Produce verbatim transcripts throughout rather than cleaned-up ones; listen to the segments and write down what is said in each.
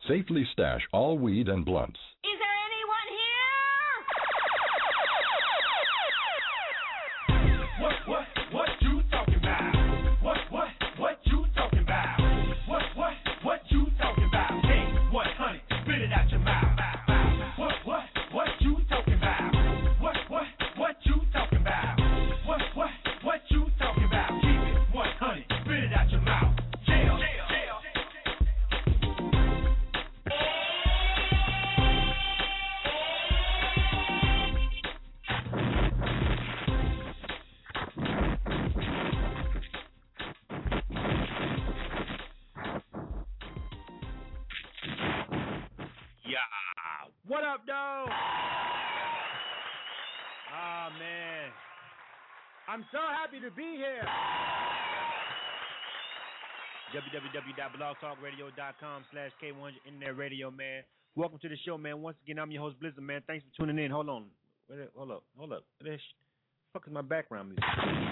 Safely stash all weed and blunts. Is there anyone here? What, what, what you talking about? What, what, what you talking about? What, what, what you talking about? K one hundred, spit it out your mouth. What, what, what you talking about? What, what, what you talking about? What, what, what you talking about? Keep it one hundred, spit it out your mouth. Jail, jail, jail. Yeah. What up, dog? Ah, man. I'm so happy to be here. w w w dot blog talk radio dot com slash K one hundred Internet Radio, man. Welcome to the show, man. Once again, I'm your host, Blizzard, man. Thanks for tuning in. Hold on. Wait, hold up. Hold up. What the fuck is my background music?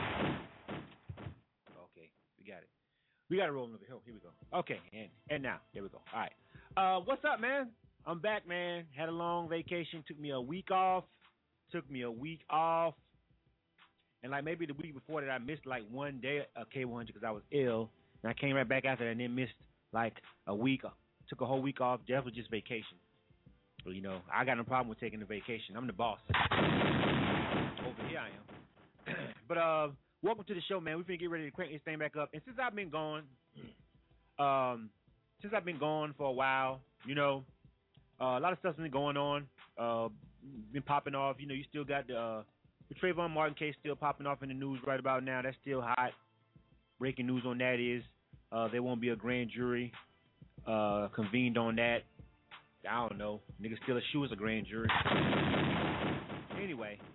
Okay, we got it. We got it rolling over here. Here we go. Okay, and, and now, there we go. All right. Uh, what's up, man? I'm back, man. Had a long vacation. Took me a week off. Took me a week off. And like maybe the week before that, I missed like one day of K one hundred because I was ill. And I came right back after that and then missed like a week. Took a whole week off. That was just vacation. But, you know, I got no problem with taking the vacation. I'm the boss. Over here I am. But uh, welcome to the show, man. We're going to get ready to crank this thing back up. And since I've been gone, um, since I've been gone for a while, you know, uh, a lot of stuff's been going on. Uh, been popping off. You know, you still got the, uh, the Trayvon Martin case still popping off in the news right about now. That's still hot. Breaking news on that is uh, there won't be a grand jury uh, convened on that. I don't know. Niggas steal a shoe as a grand jury. Anyway.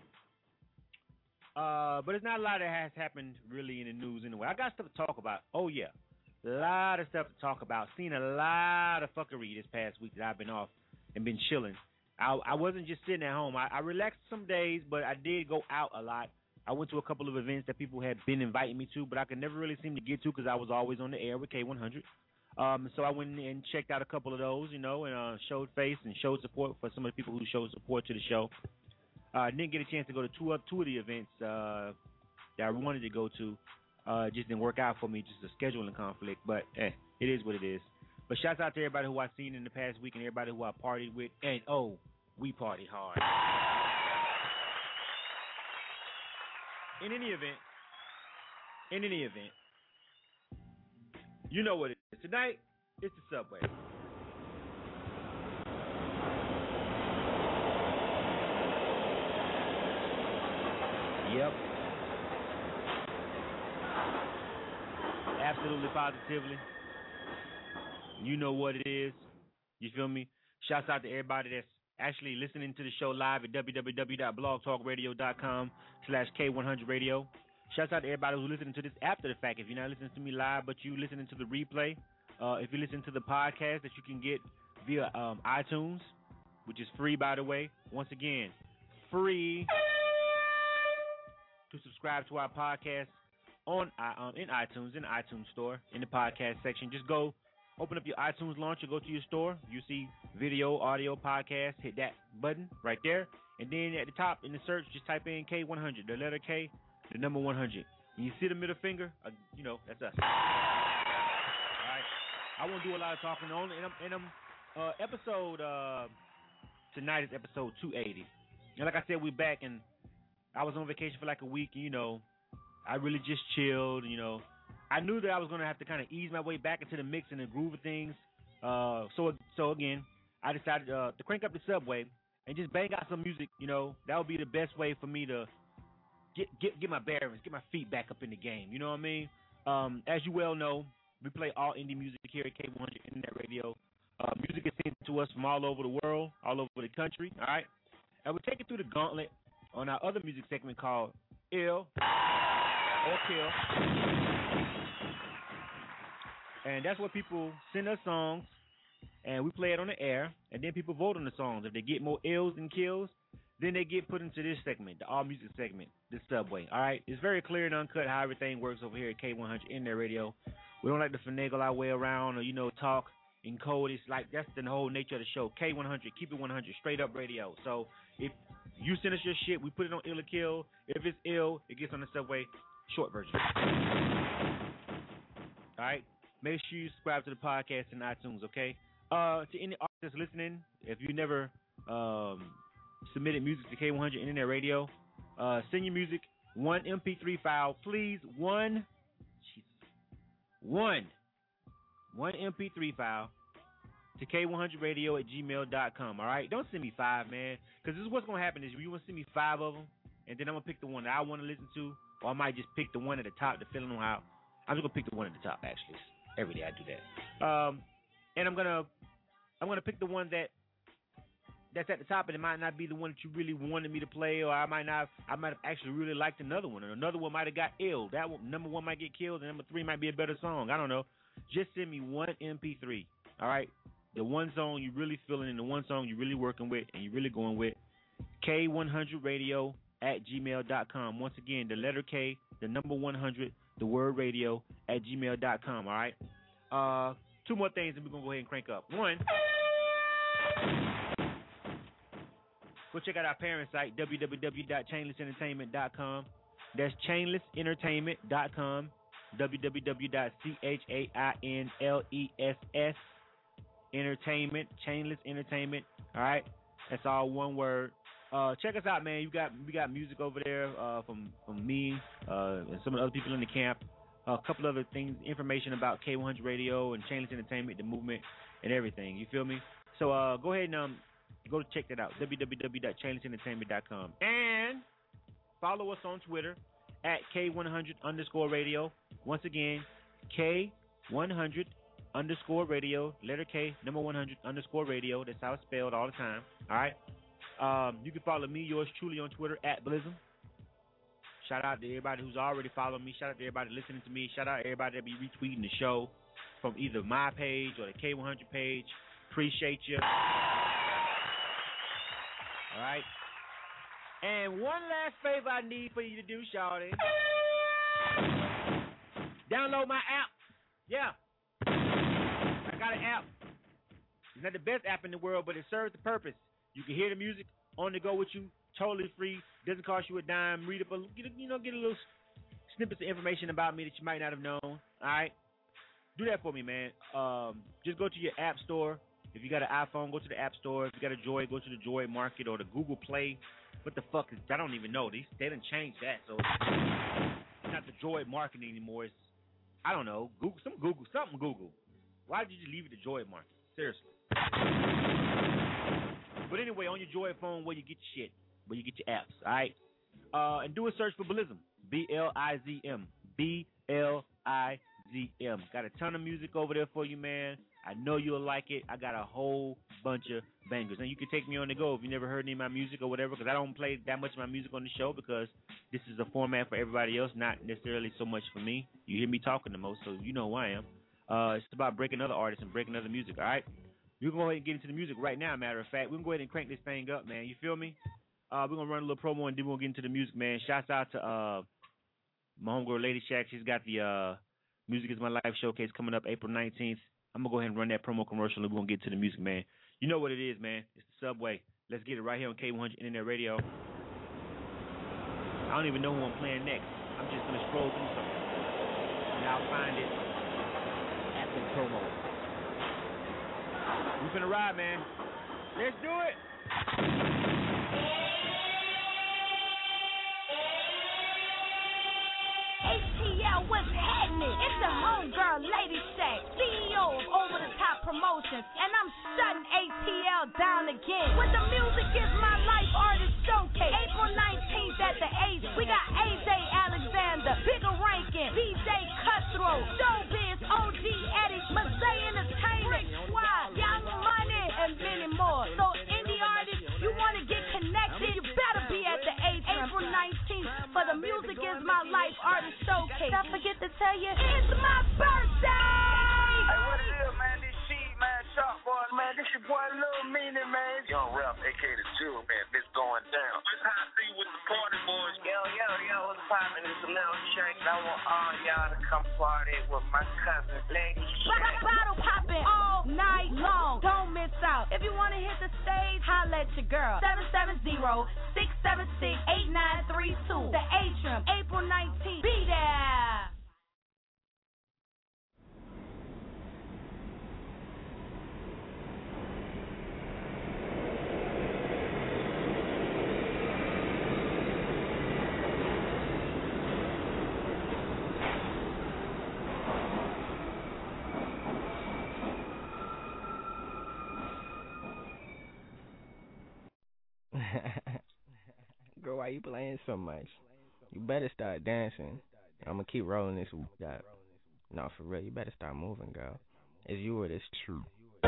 Uh, but it's not a lot that has happened really in the news anyway. I got stuff to talk about. Oh, yeah. A lot of stuff to talk about. Seen a lot of fuckery this past week that I've been off and been chilling. I, I wasn't just sitting at home. I, I relaxed some days, but I did go out a lot. I went to a couple of events that people had been inviting me to, but I could never really seem to get to because I was always on the air with K one hundred. Um, so I went and checked out a couple of those, you know, and uh, showed face and showed support for some of the people who showed support to the show. I uh, didn't get a chance to go to two of, two of the events uh, that I wanted to go to. Uh, it just didn't work out for me, just a scheduling conflict. But eh, it is what it is. But shouts out to everybody who I've seen in the past week and everybody who I partied with. And, oh, we partied hard. In any event, in any event, you know what it is. Tonight, it's the subway. Yep. Absolutely, positively. You know what it is. You feel me? Shouts out to everybody that's actually listening to the show live at w w w dot blog talk radio dot com slash K one hundred radio. Shouts out to everybody who's listening to this after the fact. If you're not listening to me live, but you listening to the replay, uh, if you listen to the podcast that you can get via um, iTunes, which is free, by the way. Once again, free to subscribe to our podcast on um, in iTunes, in the iTunes store, in the podcast section. Just go, open up your iTunes launcher, go to your store. You see video, audio, podcast. Hit that button right there. And then at the top in the search, just type in K one hundred, the letter K, the number one hundred. And you see the middle finger? Uh, you know, that's us. All right. I won't do a lot of talking on. And I'm, and I'm uh, episode, uh, tonight is episode two eighty. And like I said, we're back, and I was on vacation for like a week, and, you know, I really just chilled, you know. I knew that I was going to have to kind of ease my way back into the mix and the groove of things. Uh, so, so again, I decided uh, to crank up the subway and just bang out some music, you know. That would be the best way for me to get get get my bearings, get my feet back up in the game, you know what I mean? Um, as you well know, we play all indie music here at K one hundred Internet Radio. Uh, music is sent to us from all over the world, all over the country, all right? And we're taking through the gauntlet on our other music segment called Ill or Kill. And that's where people send us songs, and we play it on the air, and then people vote on the songs. If they get more ills than kills, then they get put into this segment, the all music segment, the subway. All right? It's very clear and uncut how everything works over here at K one hundred Internet Radio. We don't like to finagle our way around or, you know, talk in code. It's like that's the whole nature of the show. K one hundred, keep it one hundred, straight up radio. So if you send us your shit, we put it on Ill or Kill. If it's ill, it gets on the subway. Short version. All right. Make sure you subscribe to the podcast in iTunes. Okay. Uh, to any artists listening, if you never um submitted music to K one hundred Internet Radio, uh, send your music one M P three file, please. One, Jesus, one, one M P three file to K one hundred radio at gmail dot com. All right, don't send me five, man, because this is what's gonna happen is you want to send me five of them, and then I'm gonna pick the one that I want to listen to, or I might just pick the one at the top to fill them out. I'm just gonna pick the one at the top. Actually, every day I do that. Um, and I'm gonna I'm gonna pick the one that. That's at the top, and it might not be the one that you really wanted me to play, or I might not. I might have actually really liked another one, or another one might have got ill. That one, number one might get killed, and number three might be a better song. I don't know. Just send me one M P three. All right, the one song you really feeling, and the one song you really working with, and you really going with. K one hundred radio at gmail dot com. Once again, the letter K, the number one hundred, the word radio at gmail dot com. All right. Uh, two more things, and we're gonna go ahead and crank up. One. Go check out our parent site, w w w dot chainless entertainment dot com. That's chainless entertainment dot com, w w w dot chainless entertainment, chainless entertainment. All right, that's all one word. Uh, check us out, man. You got we got music over there uh, from from me uh, and some of the other people in the camp. Uh, a couple other things, information about K one hundred Radio and Chainless Entertainment, the movement, and everything. You feel me? So uh, go ahead and um. Go check that out, w w w dot chainless entertainment dot com. And follow us on Twitter at K one hundred underscore radio. Once again, K one hundred underscore radio, letter K, number one hundred underscore radio. That's how it's spelled all the time. All right. Um, you can follow me, yours truly, on Twitter at Blizzum. Shout out to everybody who's already following me. Shout out to everybody listening to me. Shout out to everybody that be retweeting the show from either my page or the K one hundred page. Appreciate you. All right. And one last favor I need for you to do, shawty. Download my app. Yeah. I got an app. It's not the best app in the world, but it serves the purpose. You can hear the music on the go with you, totally free. Doesn't cost you a dime. Read up a, get a, you know, get a little snippets of information about me that you might not have known. All right. Do that for me, man. Um, just go to your app store. If you got an iPhone, go to the App Store. If you got a Droid, go to the Droid Market or the Google Play. What the fuck is? I don't even know. They they done changed that, so it's not the Droid Market anymore. It's I don't know. Google some Google something Google. Why did you leave it to Droid Market? Seriously. But anyway, on your Droid phone, where you get your shit, where you get your apps, all right. Uh, and do a search for Blizzum. B L I Z M. B L I Z M. Got a ton of music over there for you, man. I know you'll like it. I got a whole bunch of bangers. And you can take me on the go if you never heard any of my music or whatever, because I don't play that much of my music on the show because this is a format for everybody else, not necessarily so much for me. You hear me talking the most, so you know who I am. Uh, it's about breaking other artists and breaking other music, all right? We're going to go ahead and get into the music right now, matter of fact. We're going to go ahead and crank this thing up, man. You feel me? Uh, we're going to run a little promo, and then we're going to get into the music, man. Shouts out to uh, my homegirl, Lady Shack. She's got the uh, Music is My Life showcase coming up April nineteenth. I'm going to go ahead and run that promo commercial, and we're going to get to the music, man. You know what it is, man. It's the Subway. Let's get it right here on K one hundred Internet Radio. I don't even know who I'm playing next. I'm just going to scroll through something, and I'll find it after the promo. We're going to ride, man. Let's do it. A T L, what's happening? It's the homegirl, Lady Shack, C E O of Over the Top Promotions, and I'm shutting A T L down again with the Music is My Life Artist Showcase. April nineteenth at the Ace, we got A J Alexander, Bigger Rankin, D J Cutthroat, Showbiz, O G Eddie, Mazay Entertainment, Squad, Young Money, and many more. So indie artists, you want to get connected, you better be at the Ace April nineteenth for the Music is My Life Artist Showcase. I forget to tell you, it's my birthday! Hey, what it is, man? This shit, man. Sharp boy, man. This your boy Lil Meanie, man. Young Rap, a k a the Jewel, man. This going down. This how I see with the party boys. Yo, yo, yo, what's poppin'? It's a little Shank. I want all y'all to come party with my cousin, Lady Shank. Bottle poppin' all night your girl. seven seven zero, six seven six, eight nine three two. The Atrium, April nineteenth. Be there. Girl, why you playing so much? You better start dancing. I'm gonna keep rolling this up. No, for real, you better start moving, girl. It's you or this true.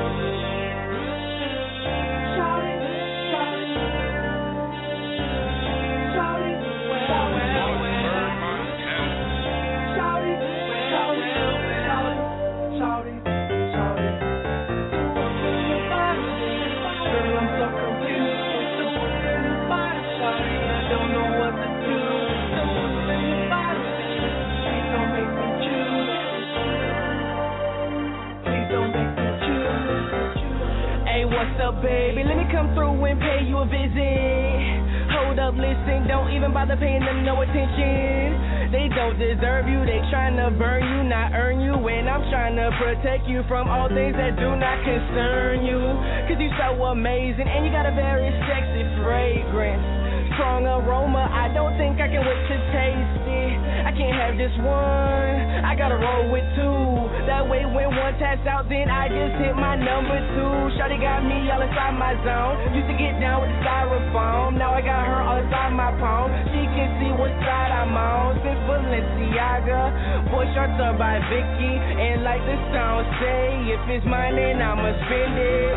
What's up, baby? Let me come through and pay you a visit. Hold up, listen, don't even bother paying them no attention. They don't deserve you, they tryna burn you, not earn you. And I'm tryna protect you from all things that do not concern you. Cause you so amazing and you got a very sexy fragrance. Strong aroma, I don't think I can wait to taste it. I can't have just one, I gotta roll with two. That way when one taps out, then I just hit my number two. Shawty got me all inside my zone. Used to get down with the styrofoam, now I got her all inside my palm. She can see what side I'm on. Since Balenciaga, boy shorts are by Vicky. And like the song say, if it's mine then I'ma spend it.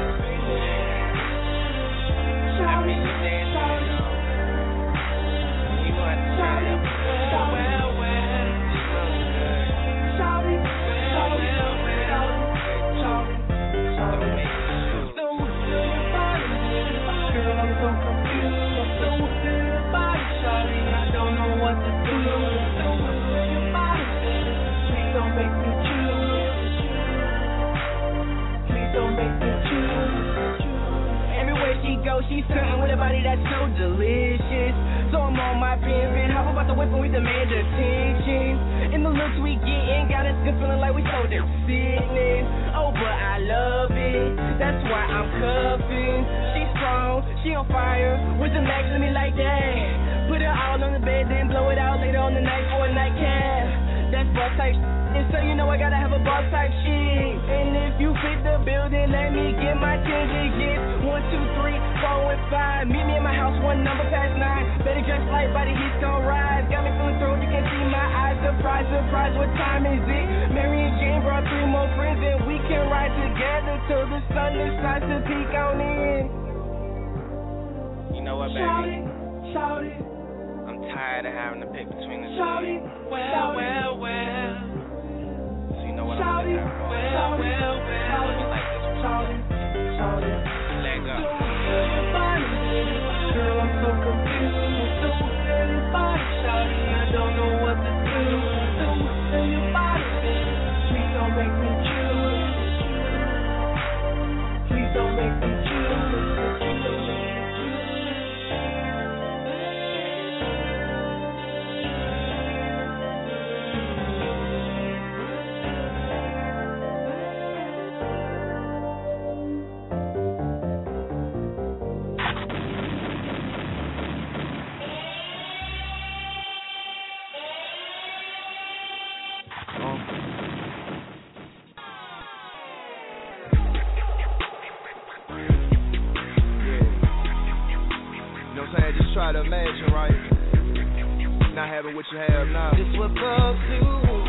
Shawty, shawty. She's sitting with a body that's so delicious. So I'm on my pivot, hop about the whip and we demand attention. And the looks we getting got us good feeling like we so damn sickening. Oh, but I love it, that's why I'm cuffing. She's strong, she on fire, with the max to me like that. Put her all on the bed, then blow it out later on the night for a nightcap. That's boss type shit. And so you know I gotta have a boss type shit. And if you fit the building, let me get my ten digits. One, two, three, four, and five. Meet me in my house, one number past nine. Better dress light, body heat's gon' rise. Got me feeling through, you can see my eyes. Surprise, surprise, what time is it? Mary and Jane brought three more friends, and we can ride together till the sun decides to peek on in. You know what, baby? Shout it, shout it. I'm tired of having to pick between the two. Shout it, well, well, well. So you know what Shout I'm it, gonna do? well, well, well. You like this one? Shout it, shout it. Let go. Girl, I'm so confused. So where your body, shawty, I don't know what to do. So where your body, please don't make me choose. Please don't make me choose. Try to imagine, right? Not having what you have now. This what bugs do.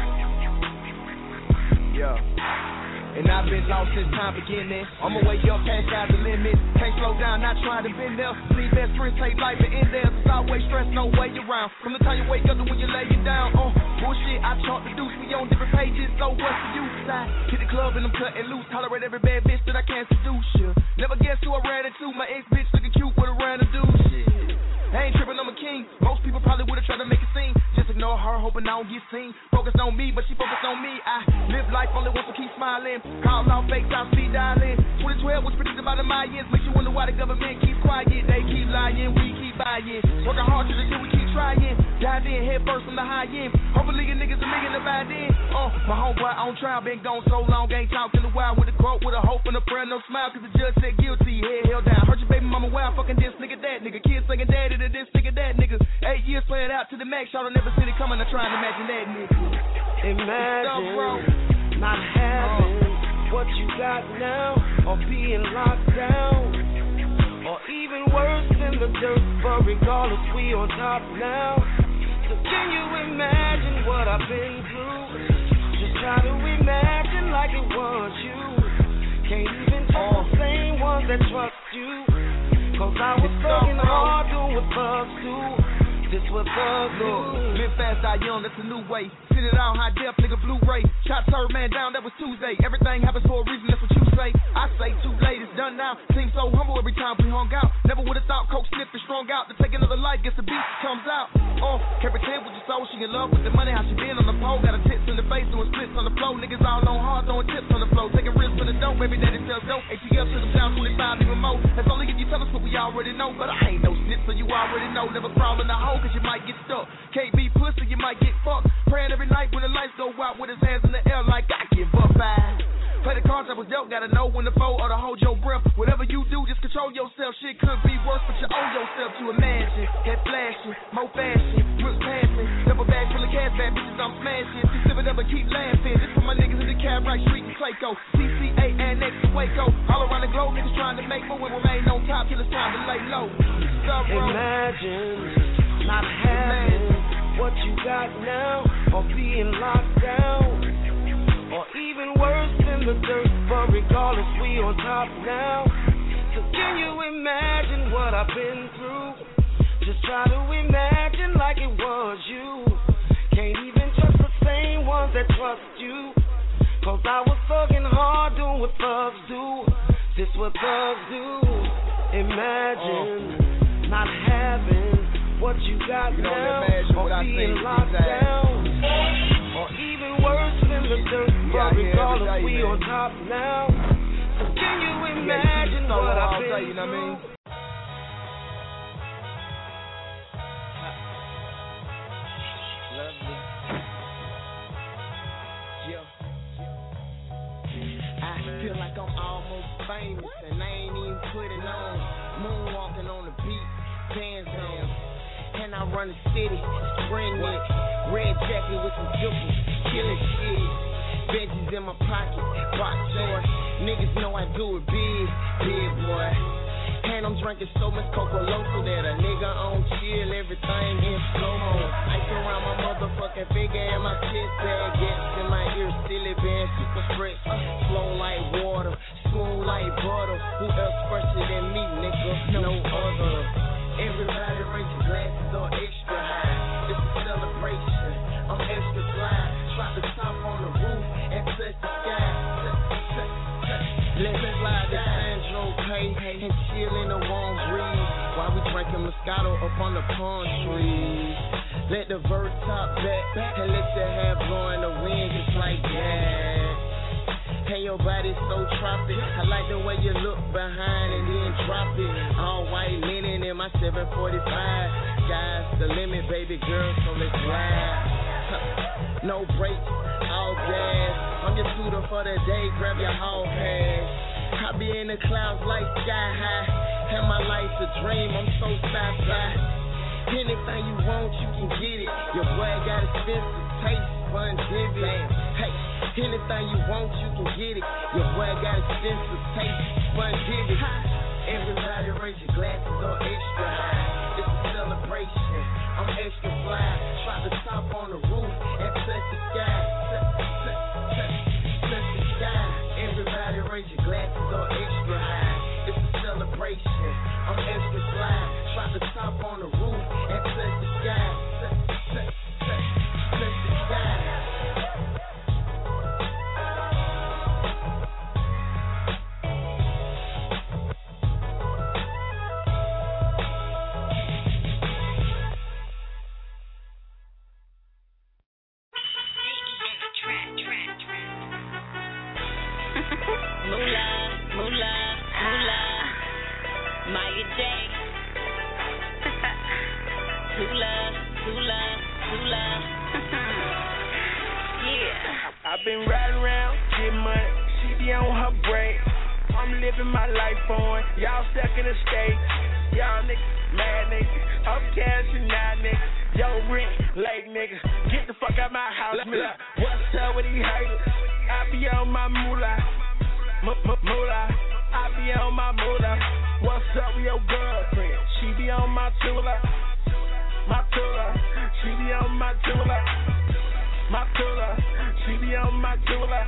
Yeah. And I've been lost since time beginning. I'ma wake up past out the limit. Can't slow down, not trying to bend there. Sleep best friends, take life and end there. There's always stress, no way around. From the time you wake up to when you lay it down. Oh, bullshit, I chalk the deuce. We on different pages, so what's the use? I hit the club and I'm cutting loose. Tolerate every bad bitch that I can't seduce you. Never guess who I ran into. My ex bitch looking cute with a random dude. Shit. I ain't tripping, I'm a king. Most people probably would've tried to make a scene. Just ignore her, hoping I don't get seen. Focus on me, but she focused on me. I live life only once, so keep smiling. Call out fakes, I'll speed dialing. twenty twelve was predicted by the Mayans. Makes you wonder why the government keeps quiet, they keep lying, we keep buying. Working hard to the do, we keep trying. Dive in head first from the high end. Hopefully your niggas a million by then. Uh, my homeboy on trial, been gone so long, ain't talking a while with a quote, with a hope and a prayer, no smile, cause the judge said guilty, head held down. Heard your baby mama wild, fucking this nigga that nigga. Kids singing daddy to this nigga that nigga. Eight years playing out to the max, y'all don't never see it coming, I'm trying to imagine that nigga. Imagine not having uh, what you got now, or being locked down, or even worse than the dirt, but regardless we on top now. So can you imagine what I've been through? Just try to imagine like it was you. Can't even trust the same ones that trust you, cause I was thugging hard doing what thugs do. This what thugs do. Live fast, die young, that's a new way. Sit it on high def, nigga, Blu-ray. Shot third man down, that was Tuesday. Everything happens for a reason, that's what you say. I say too late, it's done now. Seems so humble every time we hung out. Never would've thought coke sniffing strung out. To take another life, guess the beat comes out. Oh, can't pretend with your soul, she in love with the money, how she been on the pole. Got her tits in the face, doing splits on the floor. Niggas all on hard, throwing tips on the floor. Taking risks for the dope, every day they sell dope. A T L to them down twenty-five, even more. That's only if you tell us what we already know. But I ain't no snitch, so you already know. Never crawl in the hole, cause you might get stuck. Can't be pussy, you might get fucked. Praying every night when the lights go out with his hands in the air like I give up. I play the cards that was dope, gotta know when to fold or to hold your breath. Whatever you do, just control yourself. Shit could be worse, but you owe yourself to imagine. Head flashing, more fashion, whips passing, double bag full of cash, bad bitches I'm smashing. Just live it up and keep laughing. This for my niggas in the cab, right street in Clayco, C C A and next to Waco. All around the globe, niggas trying to make more and remain on top till it's time to lay low. Imagine not having what you got now, or being locked down, or even worse than the dirt, but regardless we on top now. So can you imagine what I've been through? Just try to imagine like it was you. Can't even trust the same ones that trust you, cause I was thugging hard doing what thugs do. This what thugs do. Imagine oh. not having what you got you now, or being locked down, or even worse than the dirt, but regardless we on top now. So can you imagine yeah, what I've been through? You know what I mean? Lovely. Yeah. I feel like I'm almost famous, and I ain't even put it on. Moonwalking on the beat, hands on. And I run the city, spring it, red jacket with some zippers, killing shit. Veggies in my pocket, box shorts. Niggas know I do it big, big boy. And I'm drinking so much Coca Loco that a nigga on chill, everything in slow-mo. Ice around my motherfucking finger and my chest bag, gets in my ear, silly band, super fresh, flow like water, smooth like butter. Who else fresher than me, nigga? No other. Everybody raise your glasses on extra high. It's a celebration. I'm extra fly. Drop the top on the roof and touch the sky. Let's fly the Sandro Pay and chill in the warm breeze while we drinking Moscato up on the palm trees. Let the vert top back and let your hair blow in the wind just like that. And your body's so tropic. I like the way you look behind and then drop it. All white linen in my seven forty-five. Sky's the limit, baby girl, so let's ride. No brakes, all gas. I'm your tutor for the day, grab your hall pass. I be in the clouds like sky high. And my life's a dream, I'm so sci-fi. Anything you want, you can get it. Your boy got expensive taste, Bon Jovi. Hey, anything you want, you can get it. Your boy got expensive taste, Bon Jovi. Everybody raise your glasses on extra high. It's a celebration. I'm extra fly. Drop the top on the roof and touch the sky. Touch, touch, touch, touch the sky. Everybody raise your glasses on extra high. It's a celebration. I'm extra fly. Drop the top on the roof and touch the sky. Touch, touch, touch, touch the sky. be on her break. I'm living my life on, y'all stuck in the States. Y'all niggas mad niggas, I'm cashing out niggas. Yo, rent late niggas, get the fuck out my house, nigga. What's up with these haters? I be on my moolah, moolah. I be on my moolah. What's up with your girlfriend? She be on my tula, my tula. She be on my tula, my tula. She be on my tula.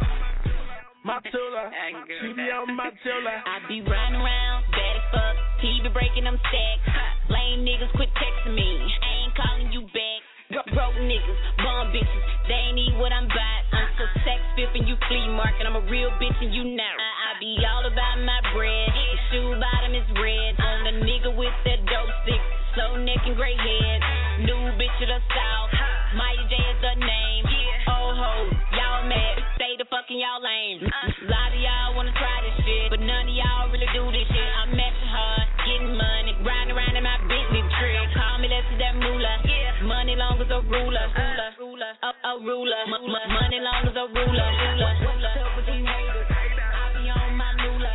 My tula, she be on my tula. I be riding around, bad as fuck. He be breaking them stacks. Lame niggas quit texting me. I ain't calling you back. Broke niggas, bum bitches, they ain't eat what I'm about. I'm so sex fifth and you flea market. I'm a real bitch and you not. I, I be all about my bread. The shoe bottom is red. On the nigga with that dope stick, slow neck and gray head. New bitch of the south, Maya J is the name. Oh ho, y'all mad, stay the fucking y'all lame. A lot of y'all wanna try this shit, but none of y'all really do this shit. I'm matching hard, getting money, riding around in my Bentley trick. Call me less of that moolah, money long as a ruler, ruler, a, a ruler, M- m- money long as a ruler, ruler. What's up with these haters? I be on my moolah,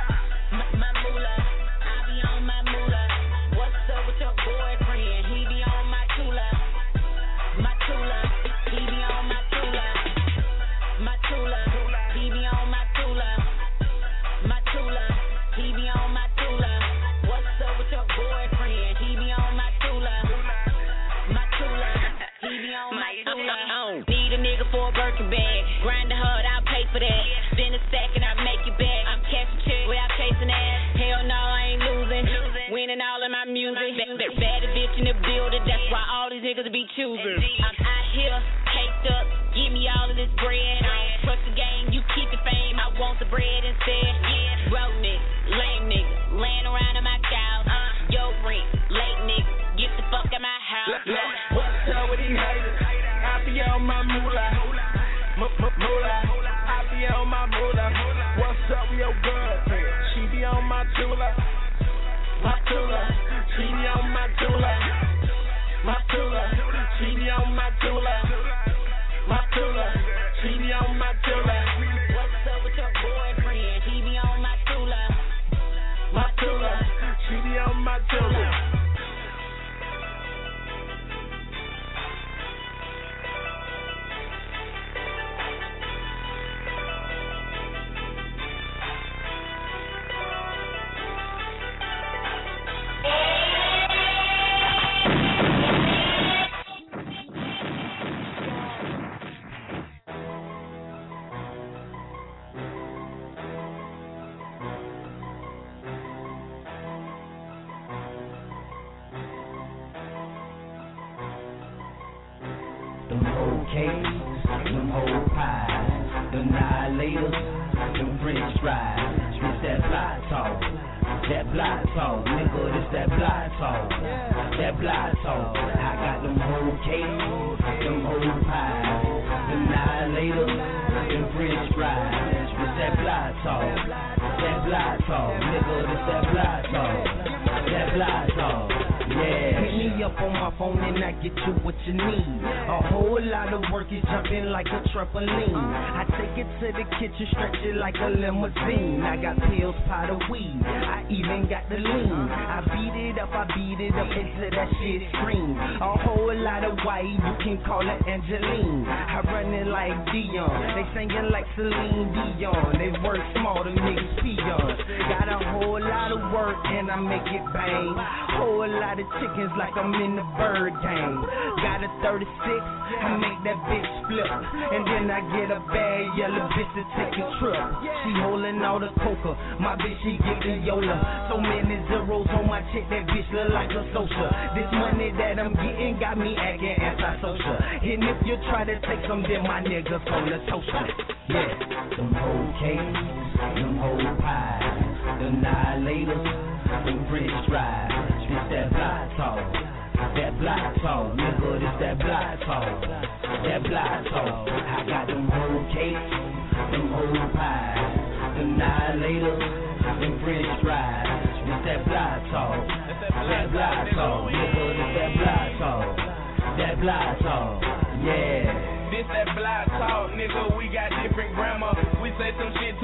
M- my moolah. I be on my moolah. What's up with your boyfriend? He be on my tula, my tula. He be on my tula, my tula. He be on my tula, my tula. He be on my tula. What's up with your boyfriend? He be on my tula, my tula. He be on my tula. Need a nigga for a Birkin bag. Grind the hard, I'll pay for that. Spin a stack and I'll make you back. I'm cashing check without chasing ass. Hell no, I ain't losing. Winning all of my music. Baddest bitch in the building. That's why all these niggas be choosing. I'm out here, caked up. Give me all of this bread. I don't trust the game, you keep the fame. I want the bread instead. Broke nigga, lame nigga, laying around in my couch. Yo, rent, late nigga, get the fuck out my house. What's up with these haters? I be on my moolah, moolah. I be on my moolah. What's up with your girlfriend? She be on my tula, my tula. She be on my tula, my tula. She be on my tula, my tula. She be on my tula. What's up with your boyfriend? He be on my tula, my tula. She be on my tula. Them whole cakes, them whole pies, them annihilators, them french fries. It's that block talk, that block talk, nigga, it's that block talk, that block talk. I got them whole cakes, them whole pies, them annihilators, them french fries. It's that block talk, that block talk, nigga, it's that block talk, that block talk. Yeah, hit me up on my phone and I get you what you need. A whole lot of work is jumping like a trampoline. I take it to the kitchen, stretch it like a limousine. I got pills, powder, weed. I even got the lean. I beat it up, I beat it up until that shit scream. A whole lot of white, you can call it Angeline. I run it like Dion. They singing like Celine Dion. They work small, them niggas peons. Got a whole lot of work and I make it bang. Whole lot of chickens like I'm in the bird game. Got a thirty-six, I make that bitch flip. And then I get a bad yellow bitch to take a trip. She holding all the coca, my bitch she get the Yola. So many zeros on my check, that bitch look like a social. This money that I'm getting got me acting antisocial. And if you try to take some, then my niggas on the social. Yeah, them whole cakes, them whole pies, them annihilators, them french fries. It's that block talk, that block talk, nigga, it's that block talk, that block talk. I got them whole cakes, them whole pies, them annihilators, them french fries. It's that block talk, that block talk, nigga, it's that block talk, that block talk, yeah. This that block talk, nigga, we got different grammar. We say some shit to make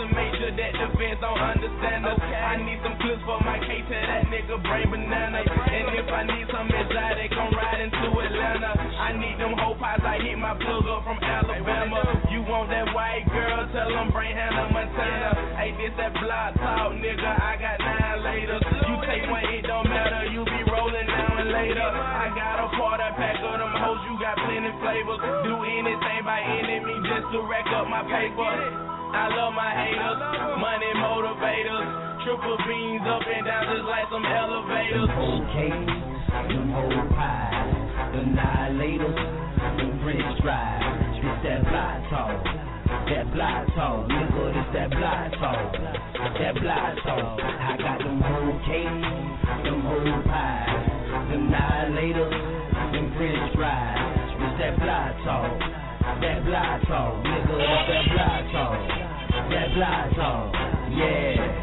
nigga that defends don't understand us. Okay. I need some clips for my case, tell that nigga bring bananas. And if I need some exotic, I'm riding to Atlanta. I need them whole pies, I hit my plug up from Alabama. You want that white girl, tell them bring Hannah Montana. Hey, this that block talk, nigga, I got nine later. You take one, it don't matter, you be rolling now and later. I got a quarter pack of them hoes, you got plenty flavors. Do anything by any means just to rack up my paper. I love my haters, money motivators. Triple beans up and down just like some elevators. Okay, them whole pies, the annihilators, them French fries. It's that block talk, that block talk, nigga, this that block talk, that block talk. I got them whole cakes, them whole pies, them annihilators, them French fries. It's that block talk, that block talk, nigga, this that block talk, that block talk, yeah.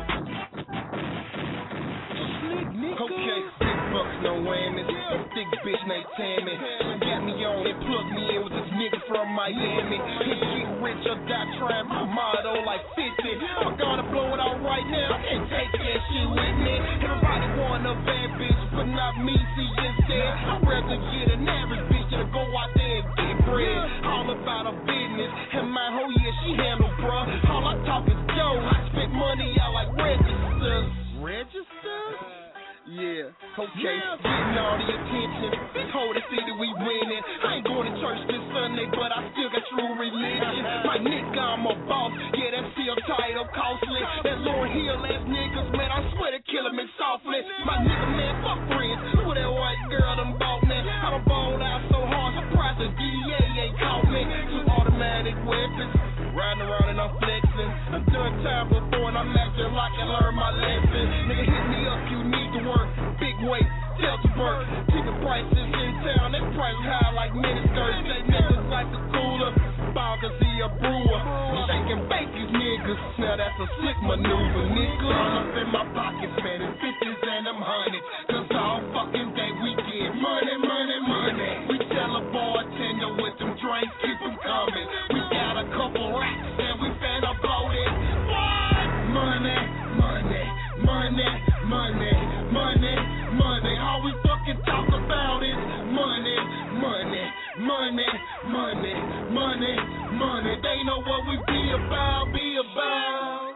Okay, six bucks, no whammies. Some thick bitch named Tammy. She got me on and plugged me in with this nigga from Miami. He get rich or die trying my motto like fifty. I'm gonna blow it out right now and take that shit with me. Everybody want a bad bitch, but not me, see instead. I'd rather get an average bitch than go out there and get bread. All about her business, and my whole yeah, she handle, bruh. All I talk is dough. I spend money out like registers. Registers? Yeah, okay, yeah. Getting all the attention. This whole the city we winning. I ain't going to church this Sunday, but I still got true religion. My nigga, I'm a boss. Yeah, that still title costly. That Lauryn Hill ass niggas, man, I swear they killing me softly. My nigga, man, fuck friends. Who that white girl done bought me? I done balled out so hard, surprised the D E A ain't caught me. Two automatic weapons, riding around and I'm flexing. I'm done time before and I'm acting like I learned my lesson. Nigga, hit me up, you need to work. Big weight, Delta Burke. Ticket prices in town, they price high like miniskirts. They niggas like the cooler. Bonkers, see a brewer. Shake and bake these niggas. Now that's a slick maneuver, nigga. All up in my pockets, man, and fifties and them hundreds. Cause all fucking day we get money, money, money. We tell a bartender with them drinks, keep them coming. We got a couple racks and we finna blow it. What? Money, money, money, money, money, money. All we fucking talk about is money, money, money, money, money, money. They know what we be about, be about.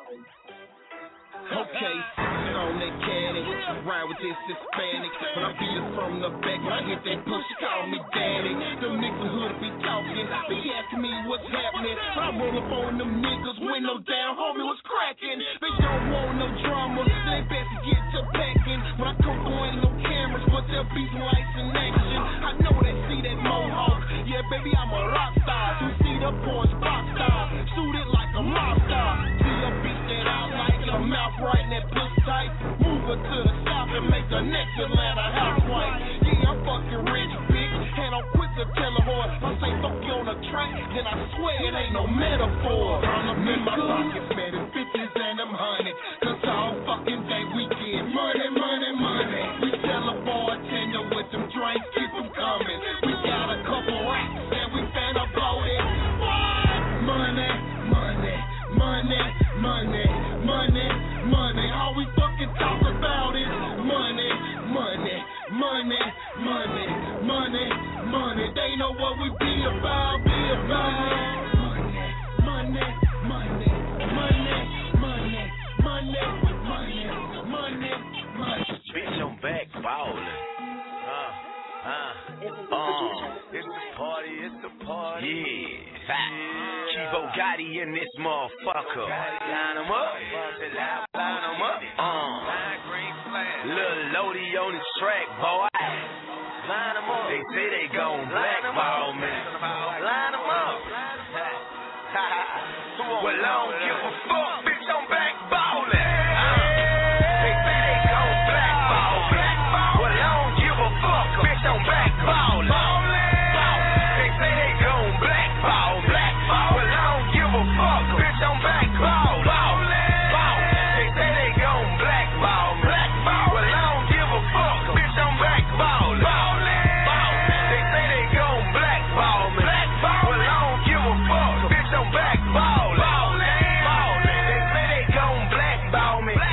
Okay, sitting on that caddy, ride with this Hispanic. When I beat her from the back, when I hit that push, she call me daddy. Them niggas hood be talking, be asking me what's happening. I roll up on them niggas, window down, homie, what's cracking? They don't want no drama, they best get to packing. When I come through, ain't no cameras, but they'll be some lights in action. I know they see that mohawk, yeah, baby, I'm a rock star. You see the boys rock star, shoot it like a mob star. See a bitch that I like, and a mouth right in that pussy tight. Move her to the south and make the next Atlanta housewife. Yeah, I'm fucking rich, bitch, and I'm quick to tell a whore. I say fuck you on the track, then I swear it ain't no metaphor. I'm in my pockets, man, and fifties and them hundreds. Cause all fucking day we get money, money, money. We tell a bartender with them drinks, keep them coming. We got a couple racks and we finna blow it. What? Money, money, money, money, money, money. All we fucking talk about is money, money, money, money, money, money. They know what we be about, be about. Money, money, money, money, money, money, money, money, money. Bitch, I'm back ballin'. Uh, uh, uh. It's the party, it's the party. Yeah. Chivo Gotti in this motherfucker. Line 'em up. Line 'em up. Uh. Lil Lodi on the track, boy. Line 'em up. They say they gon' blackball me. Line 'em up. Well, I don't give a fuck, bitch, I'm back ballin'. They say they gon' blackball me. Well, I don't give a fuck, bitch, I'm back ballin'. They say they gon' blackball me. Well, I don't give a fuck, bitch, I'm back ballin'. They say they gon' blackball me. Well, I don't give a fuck, bitch, I'm back ballin'. They say they gon' blackball me. Well, I don't give a fuck, bitch, I'm back ballin'.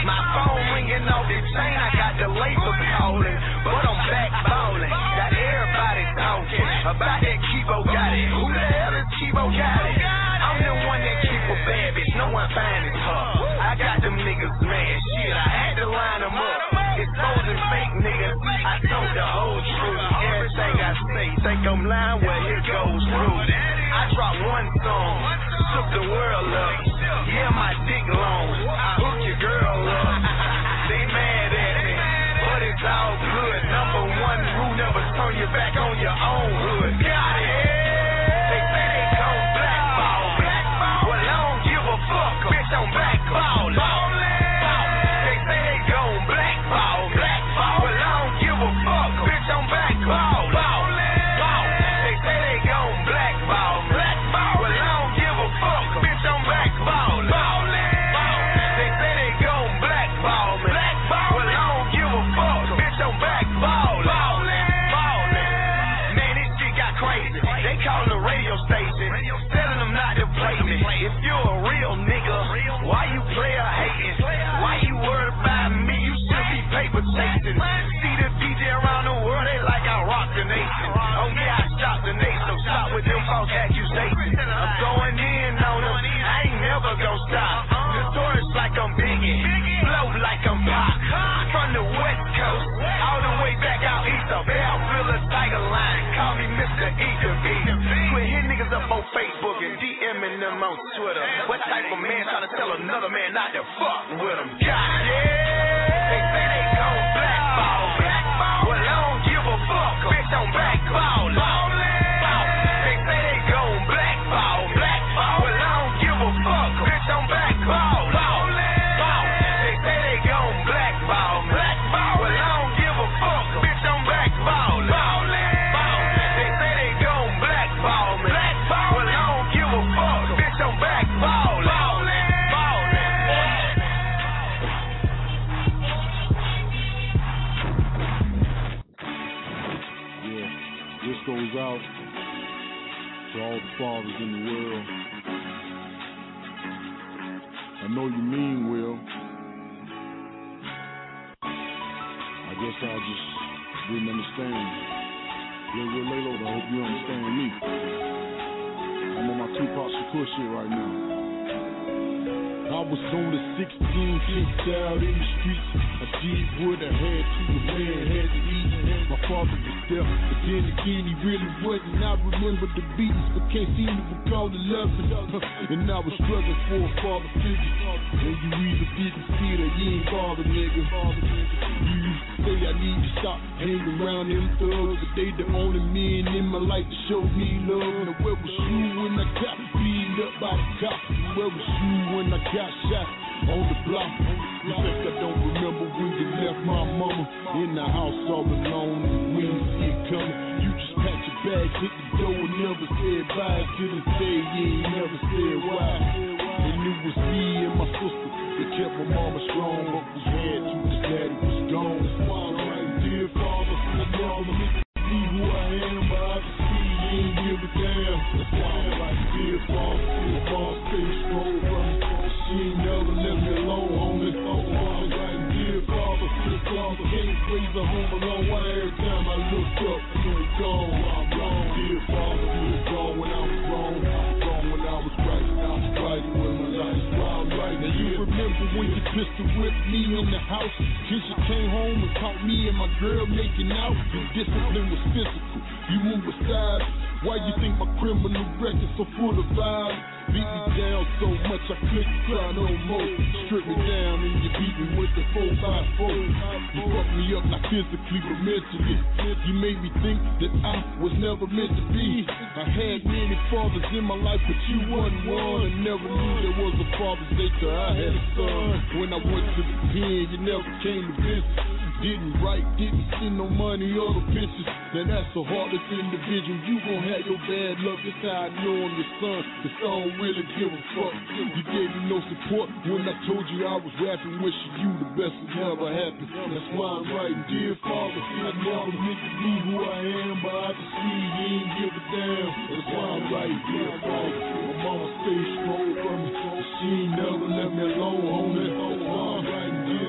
My phone ringing off the chain, I got the Lakers calling, but I'm back ballin'. Got everybody talking about that Kibo got it. Who the hell is Kibo got it? I'm the one that keep a bad bitch, no one find it tough. I got them niggas mad, shit, I had to line them up. Exposing fake niggas, I told the whole truth. Everything I say, think I'm lying, well here goes through. I dropped one song, shook the world up. Yeah, my dick long, I hook your girl up. They mad at me, but it's all good. Number one rule, never turn your back on your own hood. Got it. They say they gon' blackball me. Well, I don't give a fuck, bitch, I'm blackballin'. They say they gon' blackball me. Well, I don't give a fuck, bitch, I'm blackballin'. They say they gon' blackball me. Well, I don't give a fuck, bitch, I'm blackballin'. They say they gon' blackball me. Well, I don't give a fuck, bitch, I'm blackballin'. Man, this shit got crazy. They callin' the radio station, telling them not to play me. If you're a real nigga, why you player hating? Why you worried about me? You should be paper chasing. See the D J around the world, they like I rock the nation. Oh yeah, I shot the nation, so stop with them false accusations. I'm going in on them, I ain't never gonna stop. Notorious like I'm Biggie, flow like I'm Pop. From the West Coast, all the way back out east of Belleville, Tiger Line. Call me Mister Eater B. Quit hitting niggas up on Facebook and DMing them on Twitter. What type of man trying to tell another man not to fuck with him? God, yeah. They say they gon' blackball me. Well, I don't give a fuck, bitch, I'm blackballin'. They say they gon' blackball me. Well, I don't give a fuck, bitch, I'm blackballin'. They say they gon' blackball me. Well, I don't give a fuck, bitch, I'm blackballin'. They say they gon' blackball me. Well, I don't give a fuck, bitch, I'm blackballin'. This goes out to all the fathers in the world. I know you mean well. I guess I just didn't understand you. Little, little, little, I hope you understand me. I'm on my Tupac Shakur shit right now. I was on the sixteen, kicked out in the streets. I did what I had to, a man had to eat. My father was there, but then again he really wasn't. I remember the beatings, but can't seem to recall the loving. And I was struggling for a father figure. And you either didn't see it or you ain't bothered, nigga. You used to say I need to stop hanging around them thugs, but they the only men in my life to show me love. Now where was you when I got beat up by the cops? Where was you when I got shot on the block? You think I don't remember when you left my mama in the house all alone and we didn't see it coming? You just packed your bags, hit the door and never said bye. To this day you ain't never said why. And it was me and my sister that kept my mama strong, but we had to cause daddy was gone. That's why I'm right, dear father, I never get to see who I am, but I can see you ain't give a damn. That's why I'm right, dear father, dear mom, stay strong from me. She ain't never left me alone, homie. Oh, I'm right, dear father, dear father, can't raise a home alone. Why every time I look up, you ain't gone? I'm wrong, dear father, you was gone when I was wrong. Wrong when I was right, I was right when my life was wrong. Right, now you remember when you pistol whipped me in the house? Kisha came home and caught me and my girl making out. The discipline was physical, you move aside. Why you think my criminal record's so full of violence? Beat me down so much I couldn't cry no more. Strip me down and you beat me with the four by four. You fucked me up not physically but mentally. You made me think that I was never meant to be. I had many fathers in my life but you wasn't one. I never knew there was a Father's Day till I had a son. When I went to the pen you never came to visit. Didn't write, didn't send no money or the pictures. Now that's the hardest individual. You gon' have your bad luck. That's how I know I'm your son. Cause I don't really give a fuck. You gave me no support when I told you I was rapping. Wishing you the best that never happened. That's why I'm writing, dear father. I never meant to be who I am, but I can see you ain't give a damn. That's why I'm writing, dear father. My mama stay strong for me. She ain't never let me alone, homie. That's why I'm writing, dear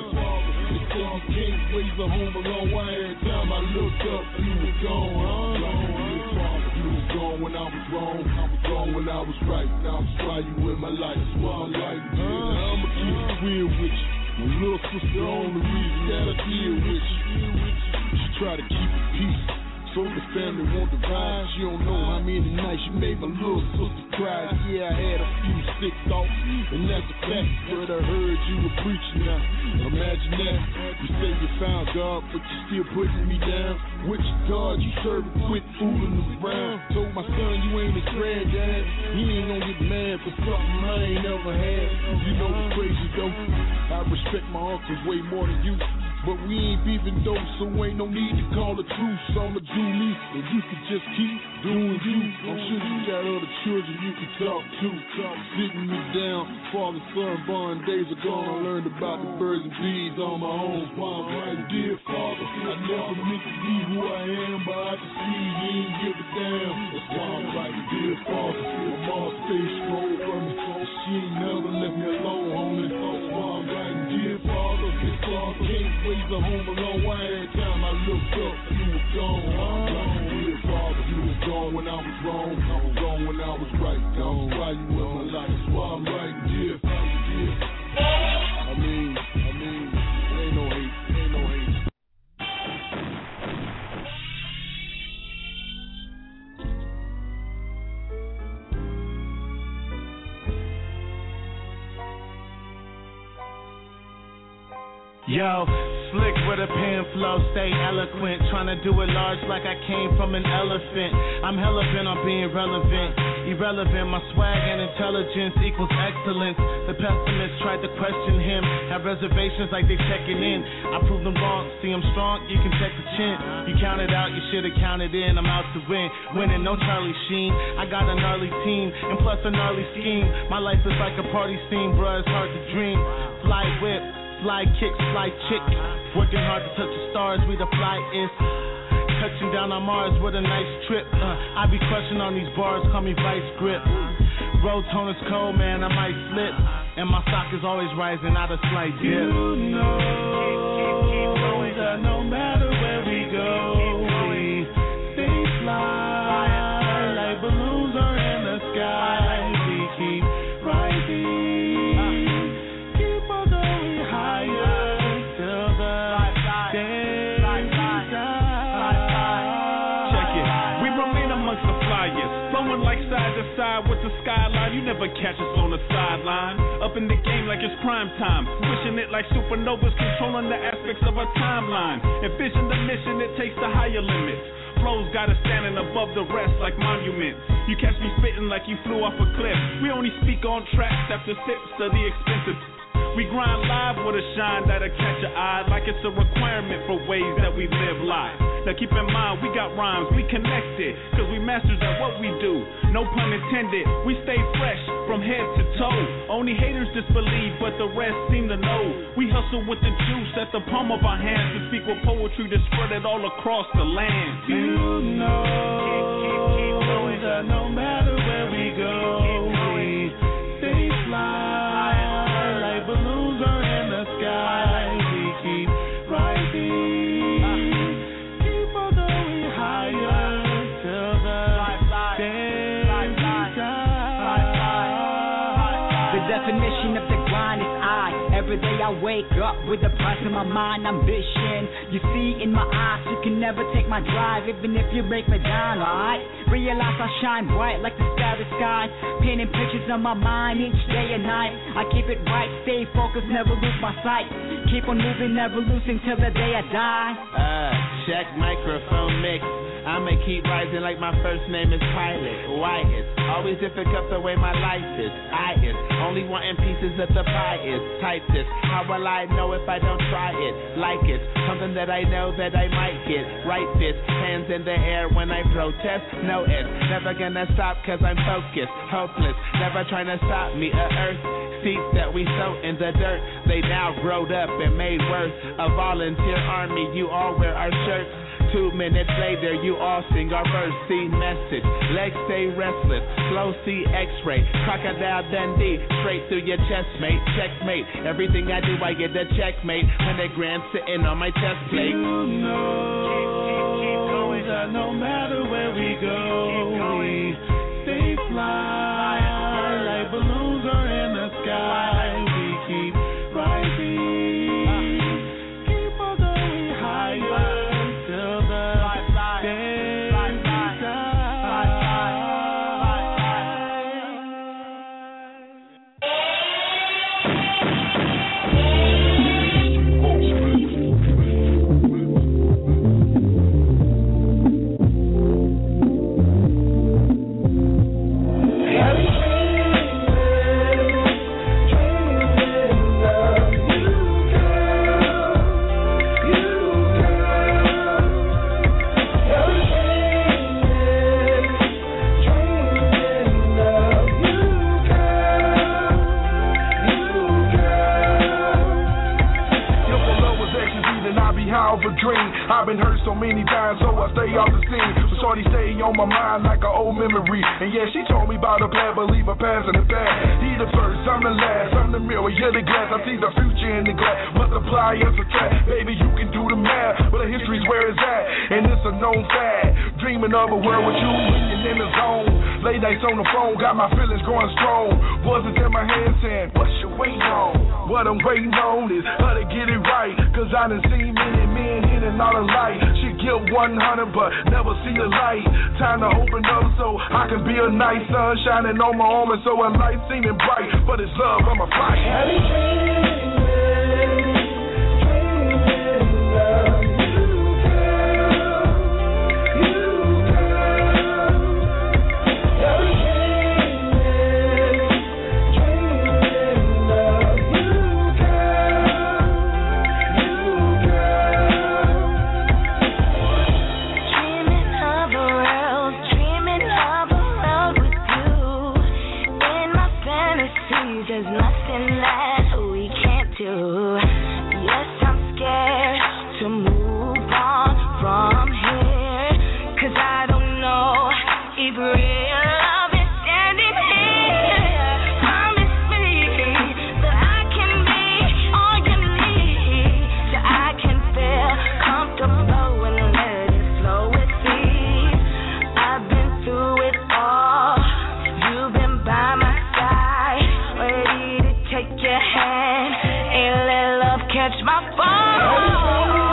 can't raise a home alone. Why every time I looked up, you was gone, huh? You was gone when I was wrong. I was wrong when I was right. Now I'm why you in my life. That's why I'm like this. I'ma keep it real with you. My little sister, the only reason that I deal with you. She try to keep it peace. So the family won't divide. She don't know how many nights you made my little sister cry. Yeah, I had a few sick thoughts, and that's a fact. But I heard you were preaching now. Imagine that. You say you found God, but you still putting me down. Which God you serving? Quit fooling around. Told my son you ain't his granddad. He ain't gonna get mad for something I ain't never had. You know what's crazy though? I respect my uncles way more than you. But we ain't beefing though, so ain't no need to call a truce. I'ma do me, and you can just keep doing you. I'm sure you got other children you can talk to. Sitting me down, father son bond days ago. I learned about the birds and bees on my own. Why I'm right, dear father. I never meant to be who I am, but I can see you ain't give a damn. That's why I'm right, dear father. My mom stays strong for me. She ain't never left me alone, homie. That's why I'm right, dear father. Dear father, can't raise a home alone. Why every time I looked up, you was gone, huh? Dear father, you was gone when I was wrong. I was wrong when I was right. That's why you in my life. That's why I'm right, dear father, dear. I mean, I mean, it ain't no hate, it ain't no hate. Yo, slick with a pen flow, stay eloquent. Tryna do it large like I came from an elephant. I'm hella bent on being relevant. Irrelevant, my swag and intelligence equals excellence. The pessimists tried to question him, have reservations like they checking in. I proved them wrong, see I'm strong, you can check the chin. You counted out, you should've counted in. I'm out to win, winning, no Charlie Sheen. I got a gnarly team, and plus a gnarly scheme. My life is like a party scene, bruh, it's hard to dream. Fly whip, fly kicks, fly chick. Working hard to touch the stars, we the flyest. Touching down on Mars with a nice trip. Uh, I be crushing on these bars, call me Vice Grip. Road tone is cold, man, I might slip. And my stock is always rising, not a slight dip. You know that no matter where we go, we stay fly like balloons are in the sky. We keep rising, keep on going higher till the day. Like side to side with the skyline, you never catch us on the sideline. Up in the game like it's prime time, pushing it like supernovas, controlling the aspects of our timeline. Envision the mission, it takes the higher limits. Flows got us standing above the rest like monuments. You catch me spitting like you flew off a cliff. We only speak on tracks after sips of the expensive. We grind live with a shine that'll catch your eye, like it's a requirement for ways that we live life. Now keep in mind, we got rhymes, we connected, cause we masters at what we do. No pun intended, we stay fresh from head to toe. Only haters disbelieve, but the rest seem to know. We hustle with the juice at the palm of our hands to speak with poetry to spread it all across the land. You know that no matter where we go, we stay fly. Balloons are in the sky, we keep rising, keep on going higher till the day we die. The definition of the grind is I. Every day I wake up with a price in my mind, ambition. You see in my eyes, you can never take my drive, even if you break me down, alright? Realize I shine bright like the starry sky, painting pictures on my mind each day and night. I keep it right, stay focused, never lose my sight. Keep on moving, never losing till the day I die. Uh, check microphone mix. I'ma keep rising like my first name is Pilot. Why it's always difficult the way my life is. I is only wanting pieces of the pie is. Type this, how will I know if I don't try it? Like it's something that I know that I might get. Write this, hands in the air when I protest. No it's never gonna stop cause I'm focused. Hopeless, never trying to stop me. A earth seeds that we sow in the dirt, they now growed up and made worth. A volunteer army, you all wear our shirts. Two minutes later, you all sing our first C message. Legs stay restless, slow C X-ray. Crocodile Dundee, straight through your chest, mate. Checkmate. Everything I do, I get a checkmate. Hundred grand sitting on my chest plate. You know that no matter where we go, we stay fly like balloons are in the sky. We keep rising, keep on going higher till the day we I've been hurt so many times, so I stay off the scene. So shorty stay on my mind like an old memory. And yeah, she told me about a plan, believe her past in the past. He the first, I'm the last, I'm the mirror, you're the glass. I see the future in the glass, multiply and subtract. Baby, you can do the math, but the history's where it's at. And it's a known fact, dreaming of a world with you when you're in the zone. Late nights on the phone, got my feelings growing strong. Voices in my head saying, what you waiting on? What I'm waiting on is how to get it right. Cause I done seen many men hitting all the light. She give one hundred but never see the light. Time to open up so I can be a nice sun shining on my arm. And so a light seeming bright, but it's love, I'ma fight. There's nothing that we can't do. Yes, I'm scared to move on from here. Cause I don't know if real love is standing here. Promise me that I can be all you need. That I can feel comfortable and let it flow with ease. I've been through it all. You've been by my side. Ready to take your hand and let love catch my fall.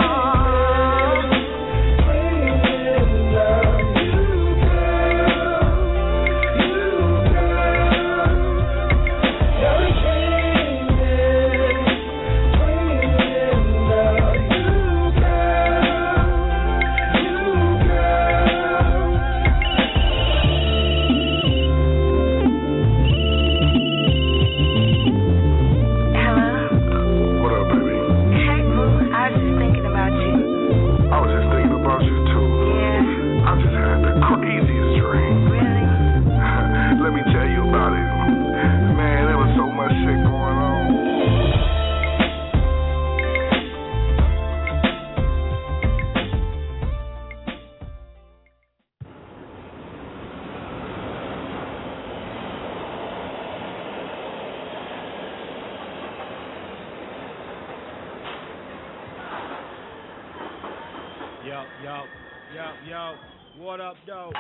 Yo, yo, yo, yo, what up, though?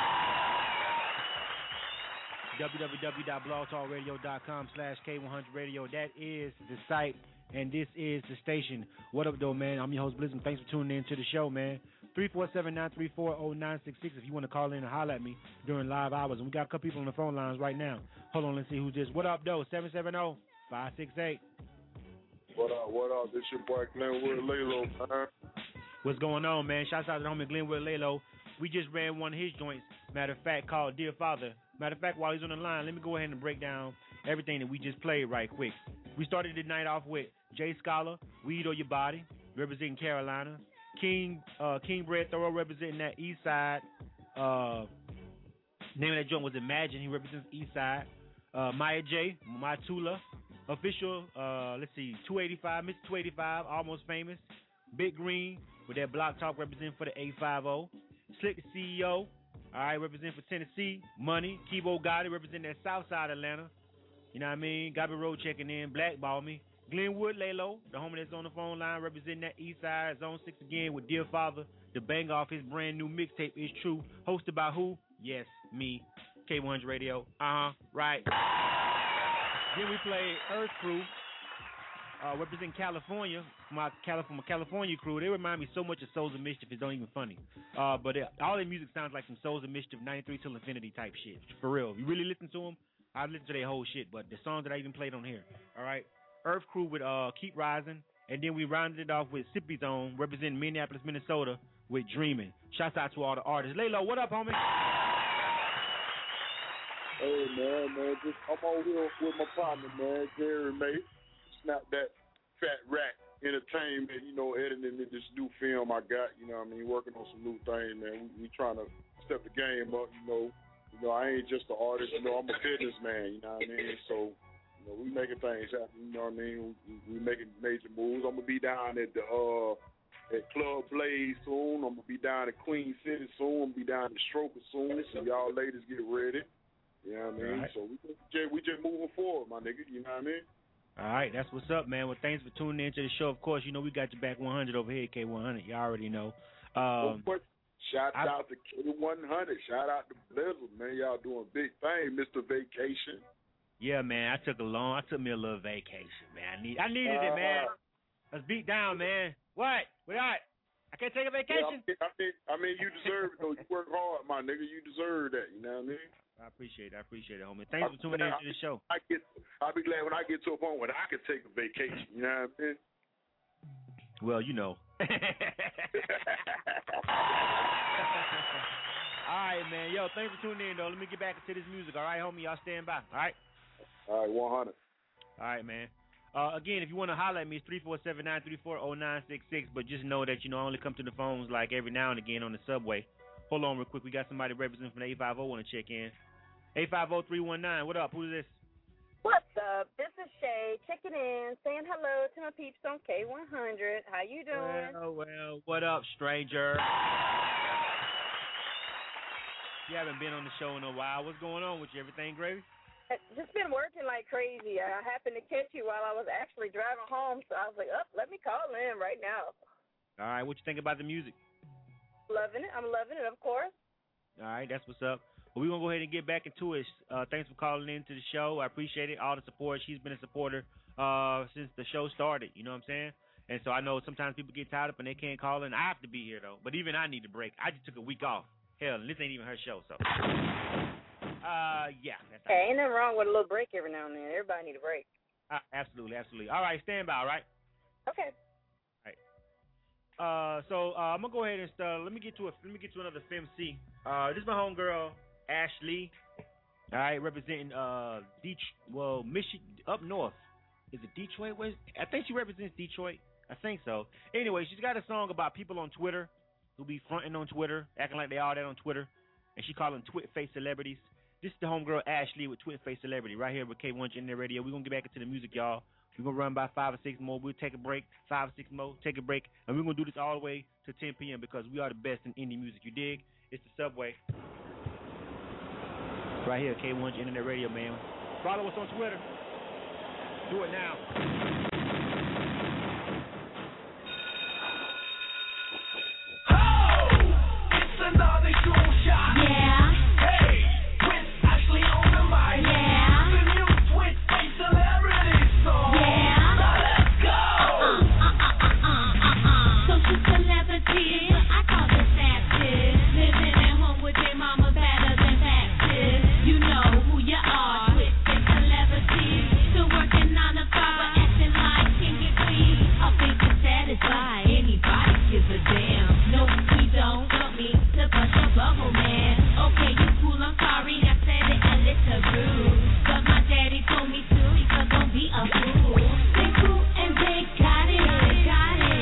w w w dot blog talk radio dot com slash K one hundred radio. That is the site, and this is the station. What up, though, man? I'm your host, Blizzard. Thanks for tuning in to the show, man. three four seven, nine three four, zero nine six six if you want to call in and holler at me during live hours. And we got a couple people on the phone lines right now. Hold on, let's see who's this. What up, though? seven seven zero, five six eight. What up, what up? This your boy Glenwood Lalo, man. What's going on, man? Shouts out to the homie Glenwood Lalo. We just ran one of his joints, matter of fact, called Dear Father. Matter of fact, while he's on the line, let me go ahead and break down everything that we just played right quick. We started the night off with Jay Scholar, Weed or Your Body, representing Carolina. King uh, King Bread Thorough representing that East Side. Uh, name of that joint was Imagine. He represents East Side. Uh, Maya J, My Tula. Official, uh, let's see, two eighty-five, Mister two eighty-five, Almost Famous. Big Green with that Block Talk representing for the eight fifty. Slick the C E O, all right, representing for Tennessee. Money, Kibo Gotti representing that South Side Atlanta. You know what I mean? Gabby Road checking in, Blackball me. Glenwood Lalo, the homie that's on the phone line representing that East Side, Zone six again with Dear Father. The bang off his brand new mixtape is true. Hosted by who? Yes, me. K one hundred Radio. Uh-huh, right. Then we play Earth Crew, uh, representing California. My California, California crew. They remind me so much of Souls of Mischief, it's not even funny. Uh, but it, all their music sounds like some Souls of Mischief, ninety-three till Infinity type shit. For real. If you really listen to them, I listen to their whole shit, but the songs that I even played on here. All right. Earth Crew with uh, Keep Rising. And then we rounded it off with Sippy Zone, representing Minneapolis, Minnesota, with Dreaming. Shouts out to all the artists. Laylo, what up, homie? Hey, man, man, just I'm over here with my partner, man, Jerry May. Snap that Fat Rat Entertainment, you know, editing this new film I got, you know what I mean, working on some new things, man. We, we trying to step the game up, you know. You know, I ain't just an artist, you know, I'm a businessman, you know what I mean? So, you know, we making things happen, you know what I mean? We, we making major moves. I'm going to be down at the, uh, at Club Blaze soon. I'm going to be down at Queen City soon. I'm going to be down at Stroker soon, so y'all ladies get ready. You know what I mean? Right. So we just, we just moving forward, my nigga. You know what I mean? All right, that's what's up, man. Well, thanks for tuning in to the show. Of course, you know we got your back one hundred over here at K one hundred. You already know. Um, well, shout I, out to K one hundred. Shout out to Blizzard, man. Y'all doing big thing, Mister Vacation. Yeah, man. I took a long. I took me a little vacation, man. I need. I needed uh, it, man. Let's beat down, man. What? What? I can't take a vacation. Yeah, I, mean, I mean, you deserve it though. You work hard, my nigga. You deserve that. You know what I mean? I appreciate it. I appreciate it, homie. Thanks for tuning in to the show. I get, I'll be glad when I get to a point where I can take a vacation. You know what I mean? Well, you know. All right, man. Yo, thanks for tuning in, though. Let me get back into this music. All right, homie? Y'all stand by. All right? All right, one hundred. All right, man. Uh, again, if you want to holler at me, it's three four seven, nine three four, zero nine six six. But just know that, you know, I only come to the phones like every now and again on the subway. Hold on real quick. We got somebody representing from the eight fifty want to check in. eight five zero, three one nine. What up? Who's this? What's up? This is Shay checking in, saying hello to my peeps on K one hundred. How you doing? Well, well, what up, stranger? You haven't been on the show in a while. What's going on with you? Everything gravy? Just been working like crazy. I happened to catch you while I was actually driving home, so I was like, oh, let me call in right now. All right, what you think about the music? Loving it. I'm loving it, of course. All right, that's what's up. Well, we're going to go ahead and get back into it. Uh, thanks for calling in to the show. I appreciate it, all the support. She's been a supporter uh, since the show started, you know what I'm saying? And so I know sometimes people get tired up and they can't call in. I have to be here, though. But even I need a break. I just took a week off. Hell, this ain't even her show, so. Uh, yeah. That's hey, ain't nothing wrong with a little break every now and then. Everybody need a break. Uh, absolutely, absolutely. All right, stand by, all right? Okay. Uh, so uh, I'm gonna go ahead and start. Let me get to a. Let me get to another F M C. Uh, this is my homegirl Ashley. All right, representing uh, Detroit. Well, Michigan up north. Is it Detroit? Where's, I think she represents Detroit. I think so. Anyway, she's got a song about people on Twitter who be fronting on Twitter, acting like they all that on Twitter, and she calling twit face celebrities. This is the homegirl Ashley with Twit Face Celebrity right here with K one hundred in the radio. We're gonna get back into the music, y'all. We're going to run by five or six more. We'll take a break, five or six more, take a break, and we're going to do this all the way to ten p.m. because we are the best in indie music. You dig? It's the Subway. Right here, K one hundred Internet Radio, man. Follow us on Twitter. Do it now. Oh! It's another cool shot. Yeah. Hey, with Ashley on the mic. Yeah. The new Twit Face Celebrity. I call this active. Living at home with their mama better than active. You know who you are. Twit Face Celebrity. Still working on the five, but acting like king and queen. I think to satisfy anybody gives a damn. No, we don't. Want me to bust your bubble, man. Okay, you cool. I'm sorry. I said it a little rude, but my daddy told me to. Because don't be a fool. They cool and they got it. They got it.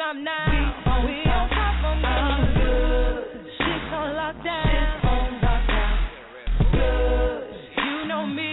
stop now. We on top of I'm good. Shit's on lockdown. Shit's on lockdown. Good. You know me.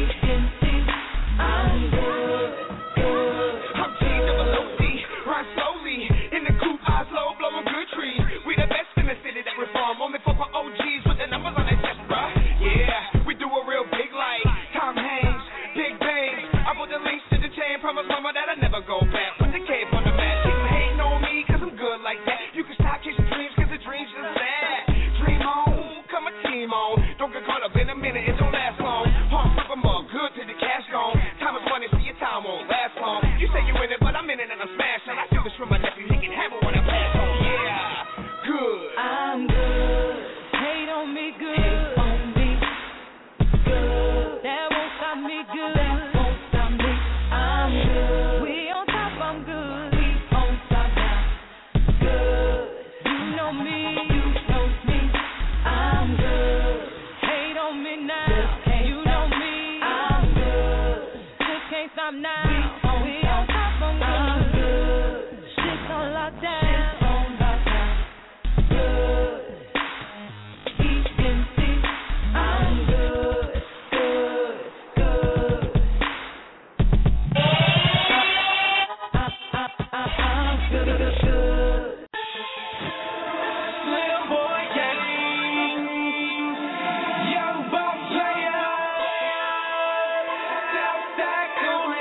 I'm good. Good. I'm T double O C, ride slowly. In the coupe, eyes low, blowing good trees. We the best in the city that reform. Only fuck with O Gs with the numbers on their chest, bruh. Yeah, we do a real big like Tom Hanks, big bangs. I put the links to the chain, promise mama that I never go back. Put the cape on the map. Keep hating on me, cause I'm good like that. You can stop chasing dreams, cause the dreams just sad. Dream on, come a team on. Don't get caught up in a minute, it don't last long. Hard flip 'em up, good till the cash gone. Time is money, so your time won't last long. You say you in it, but I'm in it and I'm smashing. I feel this from my nephew, he can have it when I pass on. Yeah, good. I'm good. Hate on me, good. Hate on me, good. That won't stop me, good. That won't stop me. I'm good. We on top, I'm good. We on top now. Good. You know me, you know me. I'm good. Hate on me now. You know me. I'm good. Just can't stop now. We on top, I'm good. Shit's on lockdown. Shit's on lockdown. Good. East and see. I'm good. Good. Good. I'm good. Good. Little boy gang, young ball player, Southside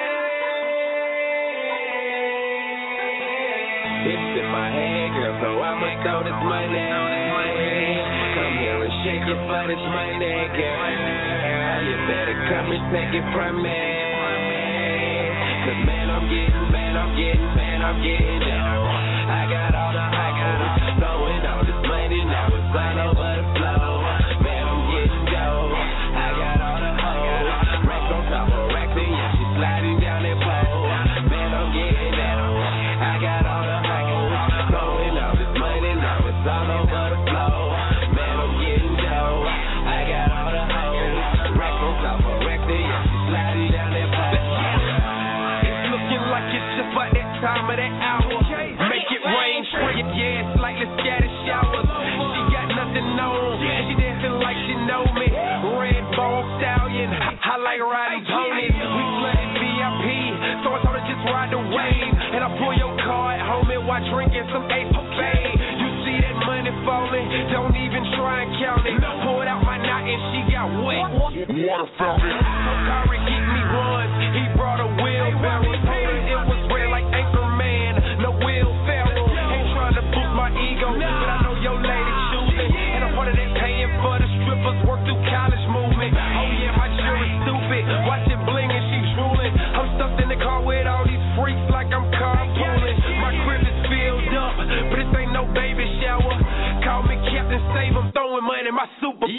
coolin'. It's in my head, girl, so I'ma throw this money. Come here and shake it for this money, girl. You better come and take it from me. Cause man, I'm getting, man, I'm getting, man, I'm getting down. I got all the, I got all the, throwing all this money, now it's all over the floor. Man, I'm getting dough. I got all the hoes, racks on top of racks, and yeah, she's sliding down that pole. Man, I'm getting down. I got all the hoes, throwing all this money, now it's all over the floor. Man, I'm getting dough. I got all the hoes, racks on top of racks, and yeah, she's sliding down that pole. It's looking like it's just about that time of that hour. Make it rain, spray it, yeah, it's like let's scatter showers. She got nothing on, she dancing like she know me. Red bone stallion, I like riding ponies. We flooded V I P, so I told her just ride the wave. And I pull your card, homie, while drinking some Ace Bay. You see that money falling, don't even try and count it. Pulled out my knot and she got wet. Water fountain. So Kyrie get me runs, he brought a wheelbarrow. It was red like Anchorman, no Will Ferrell. Ain't trying to boost my ego, but I know your lady choosing. And I'm part of that paying for the strippers, work through college movement. Oh yeah, my jury's stupid, watch it bling and she drooling. I'm stuck in the car with all these freaks like I'm carpooling. My crib is filled up, but this ain't no baby shower. Call me Captain Save, I'm throwing money, my superpower.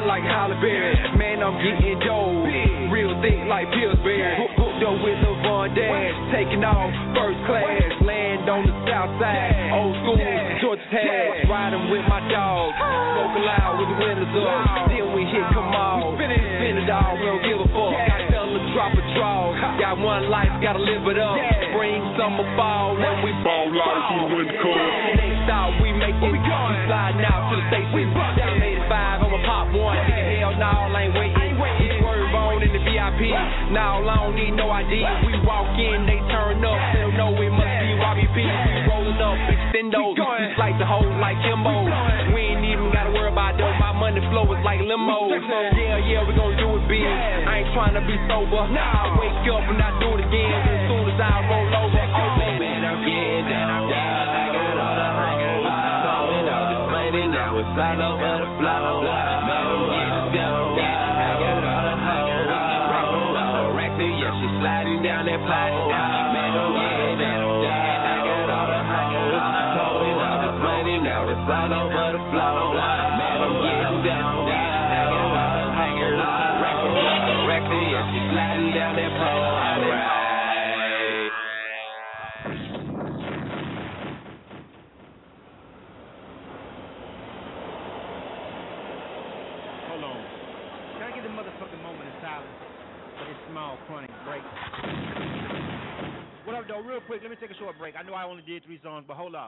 just like Halle Berry. Man, I'm getting dough. Real thick like Pillsbury. Hooked up with LaVon Dash. Taking off first class. Land on the south side. Old school, Georgia Tag. Riding with my dog. Smoking loud with the windows up. Then we hit come on. Spin it all, we don't give a fuck. I tell her drop a draw. Got one life, gotta live it up. Spring, summer, fall, and we ball out through the winter cold. Next out, we make it. We sliding out to the station. Down eighty-five, I'ma pop one. Hell no, I ain't waiting. We swerve on in the V I P. Now I don't need no I D. We walk in, they turn up. They'll know it must be Y B P. We rolling up, extendos. We like the hoes like Kimbo. We ain't even gotta worry about though. My money flow is like limo. Yeah, yeah, we gon' do it big. I ain't trying to be sober. I wake up and I do it again. As soon as I roll over, oh man, I'm getting down. I got all the hunger. Coming out this money now. It's all over the floor. Man, I'm getting down. I got all the hunger. Roll out a rack to yeah, she sliding down that pole. Man, I'm getting down. I got all the hunger. Coming out this money now. It's all over the floor. Man, I'm getting down. I got all the hunger. Rack to yeah, she sliding down that pole. Small chronic break. What up, though? Real quick, let me take a short break. I know I only did three songs, but hold up.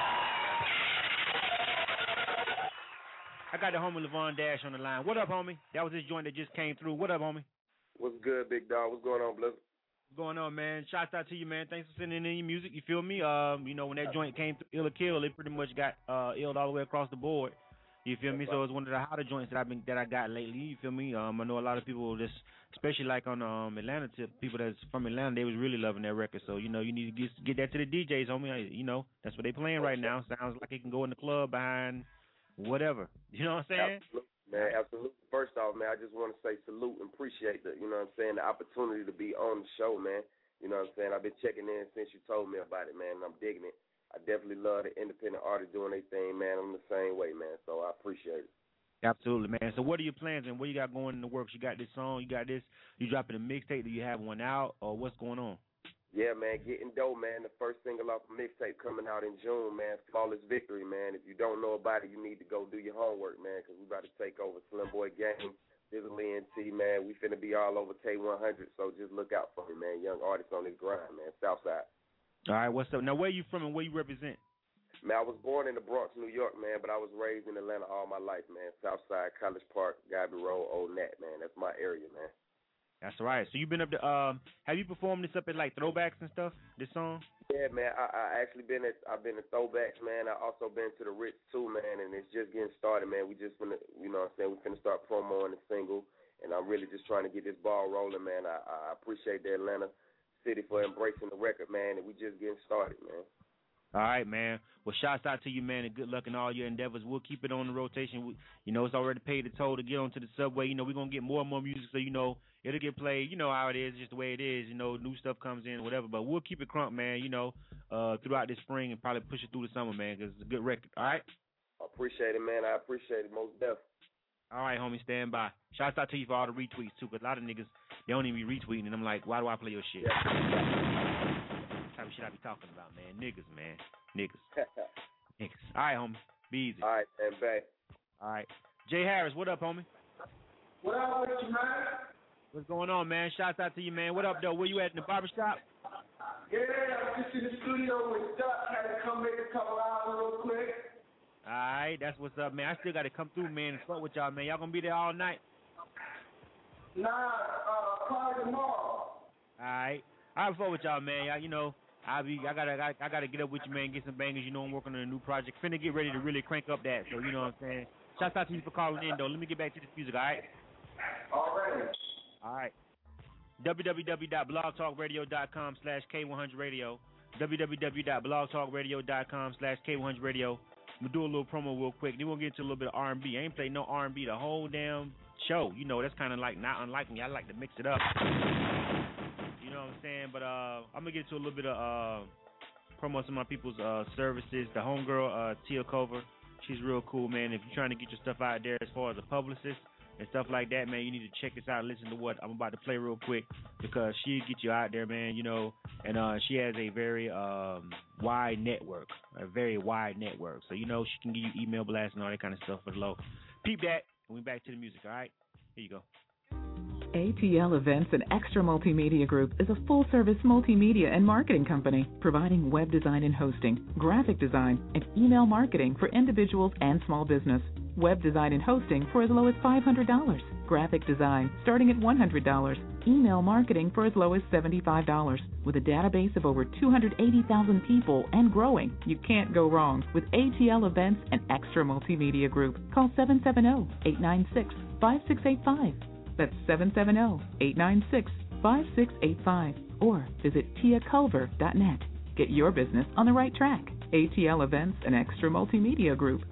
I got the homie LaVon Dash on the line. What up, homie? That was his joint that just came through. What up, homie? What's good, big dog? What's going on, Blizzard? What's going on, man? Shouts out to you, man. Thanks for sending in your music. You feel me? Um, you know, when that joint came through, Ill or Kill, it pretty much got uh, illed all the way across the board. You feel me? So it's one of the hotter joints that I've been that I got lately. You feel me? Um, I know a lot of people just, especially like on um Atlanta tip, people that's from Atlanta, they was really loving that record. So you know, you need to get get that to the D Js, homie. You know, that's what they playing right now. Sounds like it can go in the club behind whatever. You know what I'm saying? Absolutely, man. Absolutely. First off, man, I just want to say salute and appreciate the, you know what I'm saying, the opportunity to be on the show, man. You know what I'm saying? I've been checking in since you told me about it, man, and I'm digging it. I definitely love the independent artists doing their thing, man. I'm the same way, man. So I appreciate it. Absolutely, man. So what are your plans and what you got going in the works? You got this song, you got this, you dropping a mixtape, do you have one out, or what's going on? Yeah, man, Getting Dough, man. The first single off a mixtape coming out in June, man. Flawless Victory, man. If you don't know about it, you need to go do your homework, man, because we about to take over Slim Boy Gang, Dizzle E N T, man. We finna be all over K one hundred, so just look out for me, man. Young artists on this grind, man. Southside. All right, what's up? Now, where you from and where you represent? Man, I was born in the Bronx, New York, man, but I was raised in Atlanta all my life, man. Southside, College Park, Gabby Road, Old Nat, man. That's my area, man. That's right. So you've been up to, um, have you performed this up at, like, throwbacks and stuff, this song? Yeah, man, I, I actually been at, I've been at throwbacks, man. I also been to the Ritz, too, man, and it's just getting started, man. We just finna, you know what I'm saying, we finna start promoing the single, and I'm really just trying to get this ball rolling, man. I, I appreciate the Atlanta City for embracing the record, man, and we just getting started, man. All right, man. Well, shouts out to you, man, and good luck in all your endeavors. We'll keep it on the rotation. We, you know, it's already paid the toll to get onto the subway. You know, we're going to get more and more music, so, you know, it'll get played. You know how it is, just the way it is. You know, new stuff comes in, whatever. But we'll keep it crunk, man, you know, uh, throughout this spring and probably push it through the summer, man, because it's a good record. All right? I appreciate it, man. I appreciate it, most definitely. All right, homie, stand by. Shouts out to you for all the retweets, too, because a lot of niggas, they don't even be retweeting, and I'm like, why do I play your shit? Yeah. What type of shit I be talking about, man? Niggas, man. Niggas. Niggas. All right, homie. Be easy. All right, man. Back. All right. Jay Harris, what up, homie? What up with you, man? What's going on, man? Shouts out to you, man. What up, though? Where you at, in the barbershop? Yeah, I'm just in the studio with Duck. Had to come make a couple hours real quick. All right, that's what's up, man. I still got to come through, man, and fuck with y'all, man. Y'all going to be there all night? Nah, uh, probably tomorrow. All right. I'll fuck with y'all, man. Y'all, you know, I be, I gotta, I, I gotta get up with you, man. Get some bangers. You know, I'm working on a new project. Finna get ready to really crank up that. So you know what I'm saying. Shouts out to you for calling in, though. Let me get back to this music. All right. All right. All right. w w w dot blog talk radio dot com slash K one hundred radio. w w w dot blog talk radio dot com slash K one hundred radio. I'm gonna do a little promo real quick. Then we'll get into a little bit of R and B. I ain't played no R and B the whole damn show. You know, that's kind of like not unlike me. I like to mix it up. You know what I'm saying? But uh, I'm gonna get into a little bit of uh, promo some of my people's uh, services. The homegirl, uh, Tia Cover, she's real cool, man. If you're trying to get your stuff out there as far as a publicist, and stuff like that, man, you need to check this out and listen to what I'm about to play real quick because she'll get you out there, man, you know, and uh, she has a very um, wide network, a very wide network. So, you know, she can give you email blasts and all that kind of stuff for the low. Peep that, and we're back to the music, all right? Here you go. A T L Events and Extra Multimedia Group is a full-service multimedia and marketing company providing web design and hosting, graphic design, and email marketing for individuals and small business. Web design and hosting for as low as five hundred dollars. Graphic design starting at one hundred dollars. Email marketing for as low as seventy-five dollars. With a database of over two hundred eighty thousand people and growing, you can't go wrong with A T L Events and Extra Multimedia Group. Call seven seven zero, eight nine six, five six eight five. That's seven seven zero, eight nine six, five six eight five. Or visit tia culver dot net. Get your business on the right track. A T L Events and Extra Multimedia Group.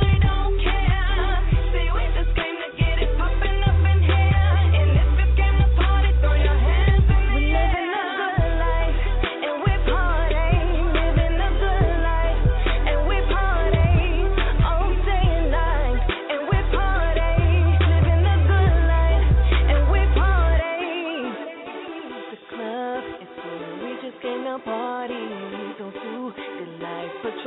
Get it poppin' up in here, and if it came to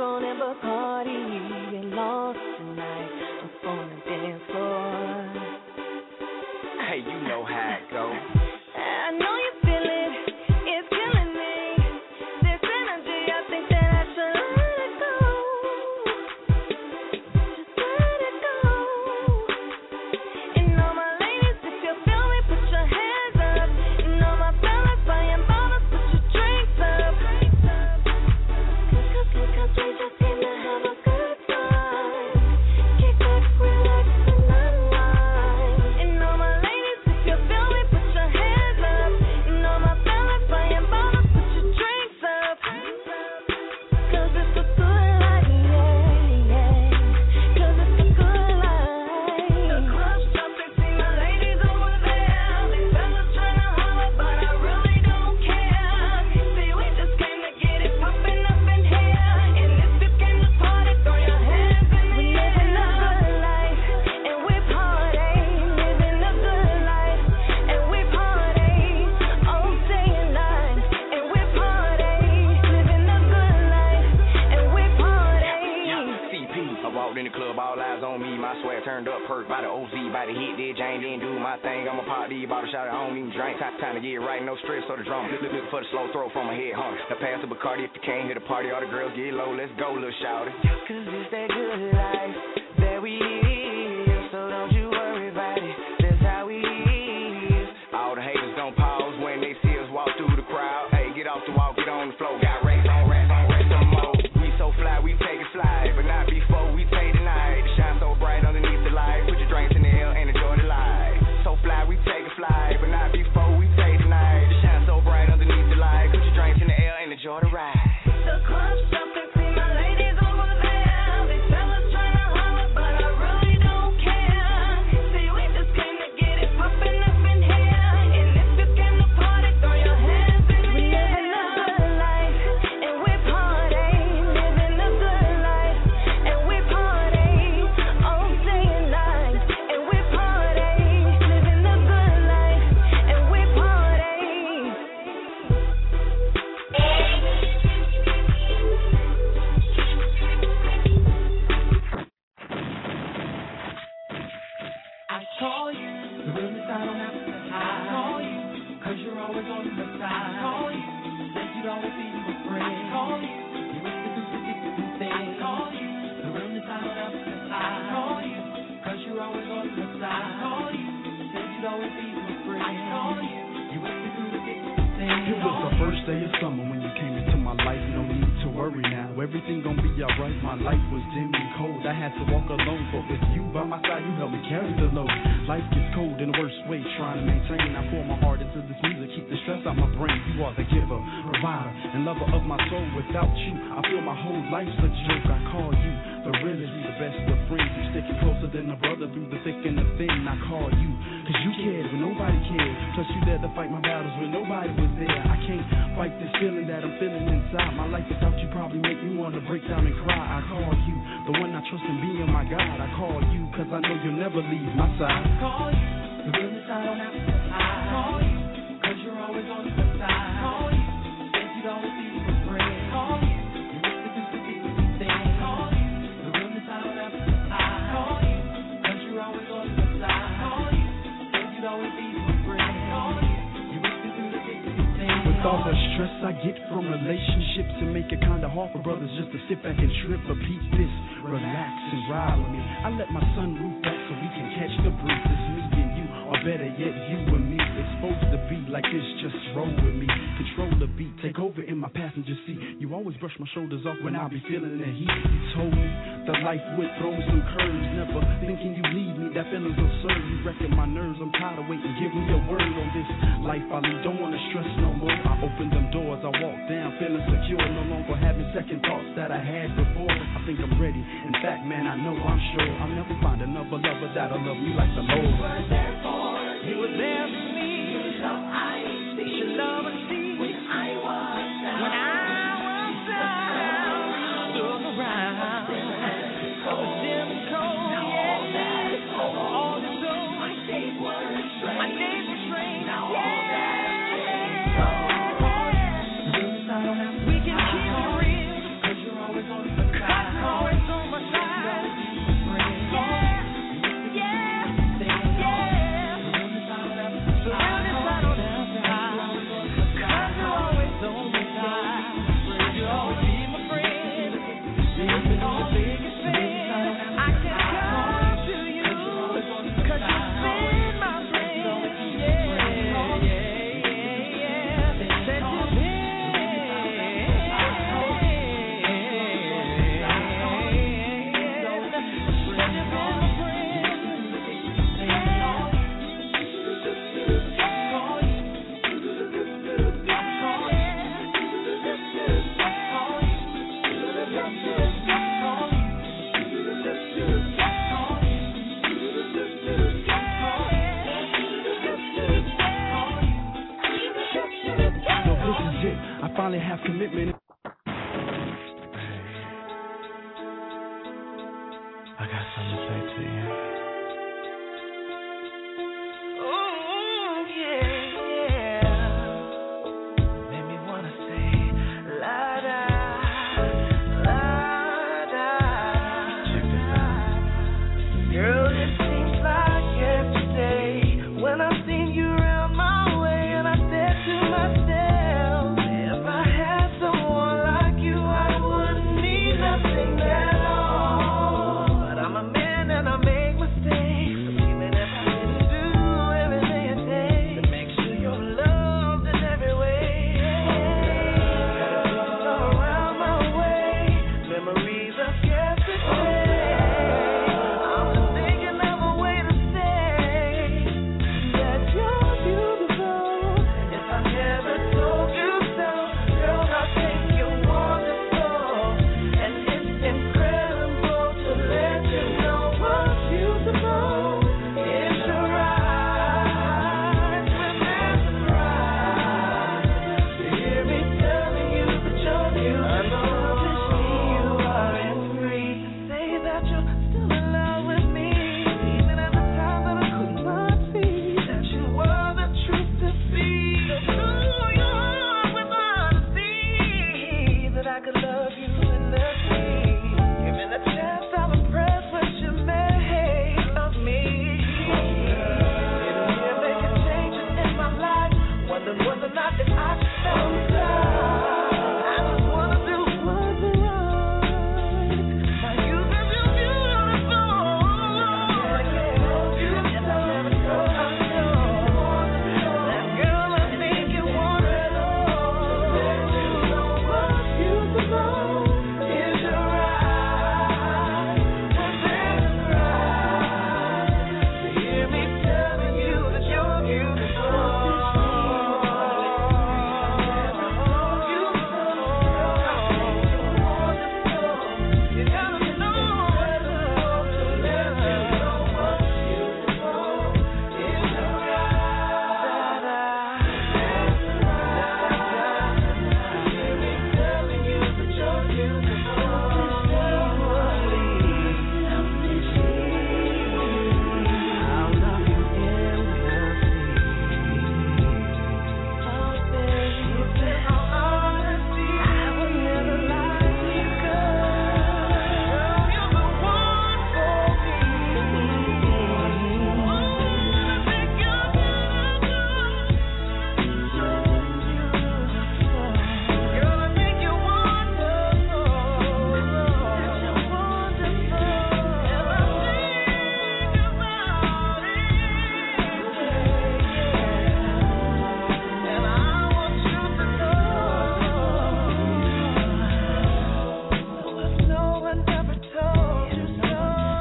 gonna ever party, get lost tonight up on the dance floor. Hey, you know how it goes. I know you feel it, it's killing me. This energy, I think that I should let it go. Just let it go. And all my ladies, if you feel me, put your hands up. And all my fellas buying bottles, put your drinks up. Cause, cause, cause we just came to have a good time. Kick back, relax, and unwind. And all my ladies, if you feel me, put your hands up. And all my fellas buying bottles, put your drinks up. Cause it's a good life, yeah, yeah. Cause it's a good life. The club's jumping, see my ladies over there. These fellas tryna holler, but I really don't care. See, we just came to get it poppin' up in here. And if you came to party, throw your hands in the air. We living a good life, and we party. Living a good life, and we party. All day and night, and we party. Living a good life, and we party. C P, I walked in the club, all eyes on me. My swag turned up, perked by the O Z, by the hit, did Jane, didn't do my thing. I'ma pop these bottle shot, I don't even drink. Time, time to get right, no stress, so the drum. Look, look, look for the slow throw from a head hunter. Now pass the Bacardi if you can't hit the party. All the girls get low, let's go, little shouty. Cause it's that good life that we live, so don't you worry about it, that's how we live. All the haters gon' pause when they see us walk through the crowd. Hey, get off the wall, get on the floor. Got racks on racks on racks some more. We so fly, we take it fly, but not before we take the night. Shine so bright underneath the light. Put your drinks in the air and enjoy the light. So fly, we take it fly, but not before we take the night. Shine so bright underneath the light. Put your drinks in the air and enjoy the ride. The club's jumping, see my ladies over there. These fellas tryna holler, but I really don't care. See, we just came to get it poppin' up in here. And if you came to party, throw your hands in the air. We living a good life, and we party. Living a good life, and we party. All day and night, and we party. Living a good life, and we party. I call you, the realness I don't have to hide. I call you, cause you're always on my side. I call you, said you'd always be my friend. I call you, you make me do the different things. I call you, the realness I don't have to hide. I call you, cause you're always on my side. I call you, said you'd always be my friend. I call you, you make me do the different things. It was the first day of summer when you came into my life. No need to worry now. Everything gon' be alright. My life was dim and cold. I had to walk alone, but with you by my side, you helped me carry the load. Life gets cold in the worst way, trying to maintain. I pour my heart into this music, keep the stress out my brain. You are the giver, provider, and lover of my soul. Without you, I feel my whole life's a joke. I call you the realest, the best of friends. You sticking closer than a brother through the thick and the thin. I call you, cause you cared when nobody cared. Plus you there to fight my battles when nobody was there. I can't fight this feeling that I'm feeling inside. My life without you probably make me wanna break down and cry. I call you, the one I trust in being my God. I call you, cause I know you'll never leave my side. I call you, the realness I don't have to hide. I call you, cause you're always on my side. I call you, said you'd always be my friend. I call you, you make me do the different things. I call you, the realness I don't have to hide. I call you, cause you're always on my side. I call you, said you'd always be my friend. I call you, you make me do the different things. With all the stress I get from relationships, it make it kinda hard for brothers just to sit back and trip. But peep this, relax and ride with me. I let my sunroof back so we can catch the breeze. It's me and you, or better yet, you and me. It's supposed to be like this, just roll with me. Control the beat, take over in my passenger seat. You always brush my shoulders off when I be feeling the heat. You told me that life would throw some curves, never thinking you leave me. That feeling's absurd. You wrecking my nerves. I'm tired of waiting. Give me a word on this life I lead. Don't wanna stress no more. I open them doors. I walk down, feeling secure. No longer having second thoughts that I had before. I think I'm ready. In fact, man, I know I'm sure I'll never find another lover that'll love me like the Lord. You were there for me. You were there for me. Your love I see. Your love I see. When I was down. When I was down. Look around. I was dim and cold. Now all that is over. All is over. My days were strange. My days were strange. Now all that is over. We can keep it real. Cause you're always on the finally have commitment. I got something to say to you. Oh, yeah, yeah. Made me wanna say, la da, la da. Check this out. Girl, it seems like yesterday when I seen you around my way, and I said to myself, if I had someone like you, I wouldn't need nothing at all. But I'm a man and I make mistakes, even if I didn't do everything it takes to make sure you're loved in every way. Gotta be all around my way, memories of yesterday. I'm just thinking of a way to say that you're beautiful. If I never told you so, girl, I think you're wonderful, and it's incredible to let you know what's beautiful is your eyes. When there's a surprise to hear me telling you that you're beautiful. I know to see you are and free. Say that you're still in love with me, even at the time that I could not see that you were the truth to see. So through your heart with honesty, that I could love you endlessly. Given a chance, I'll impress what you make of me. Didn't hear making changes in my life. Wondered whether or not that I should stay inside. I just wanna do what's right. My youth is your beautiful. If I never told you so, that girl, I think you want it all. Let you know what's beautiful is your eyes. When there's a surprise to hear me telling you that you're beautiful. You gotta know what's beautiful to let you know what's beautiful is your eyes. Hear me telling you that you're beautiful. I'll love you endlessly. Oh, baby, in all honesty, I would never lie to you, girl. You're the one for me. Oh, I think you're beautiful. So beautiful. Girl, I think you're wonderful. That you're wonderful. If I think about it, and I want you to know, if no one ever told you so,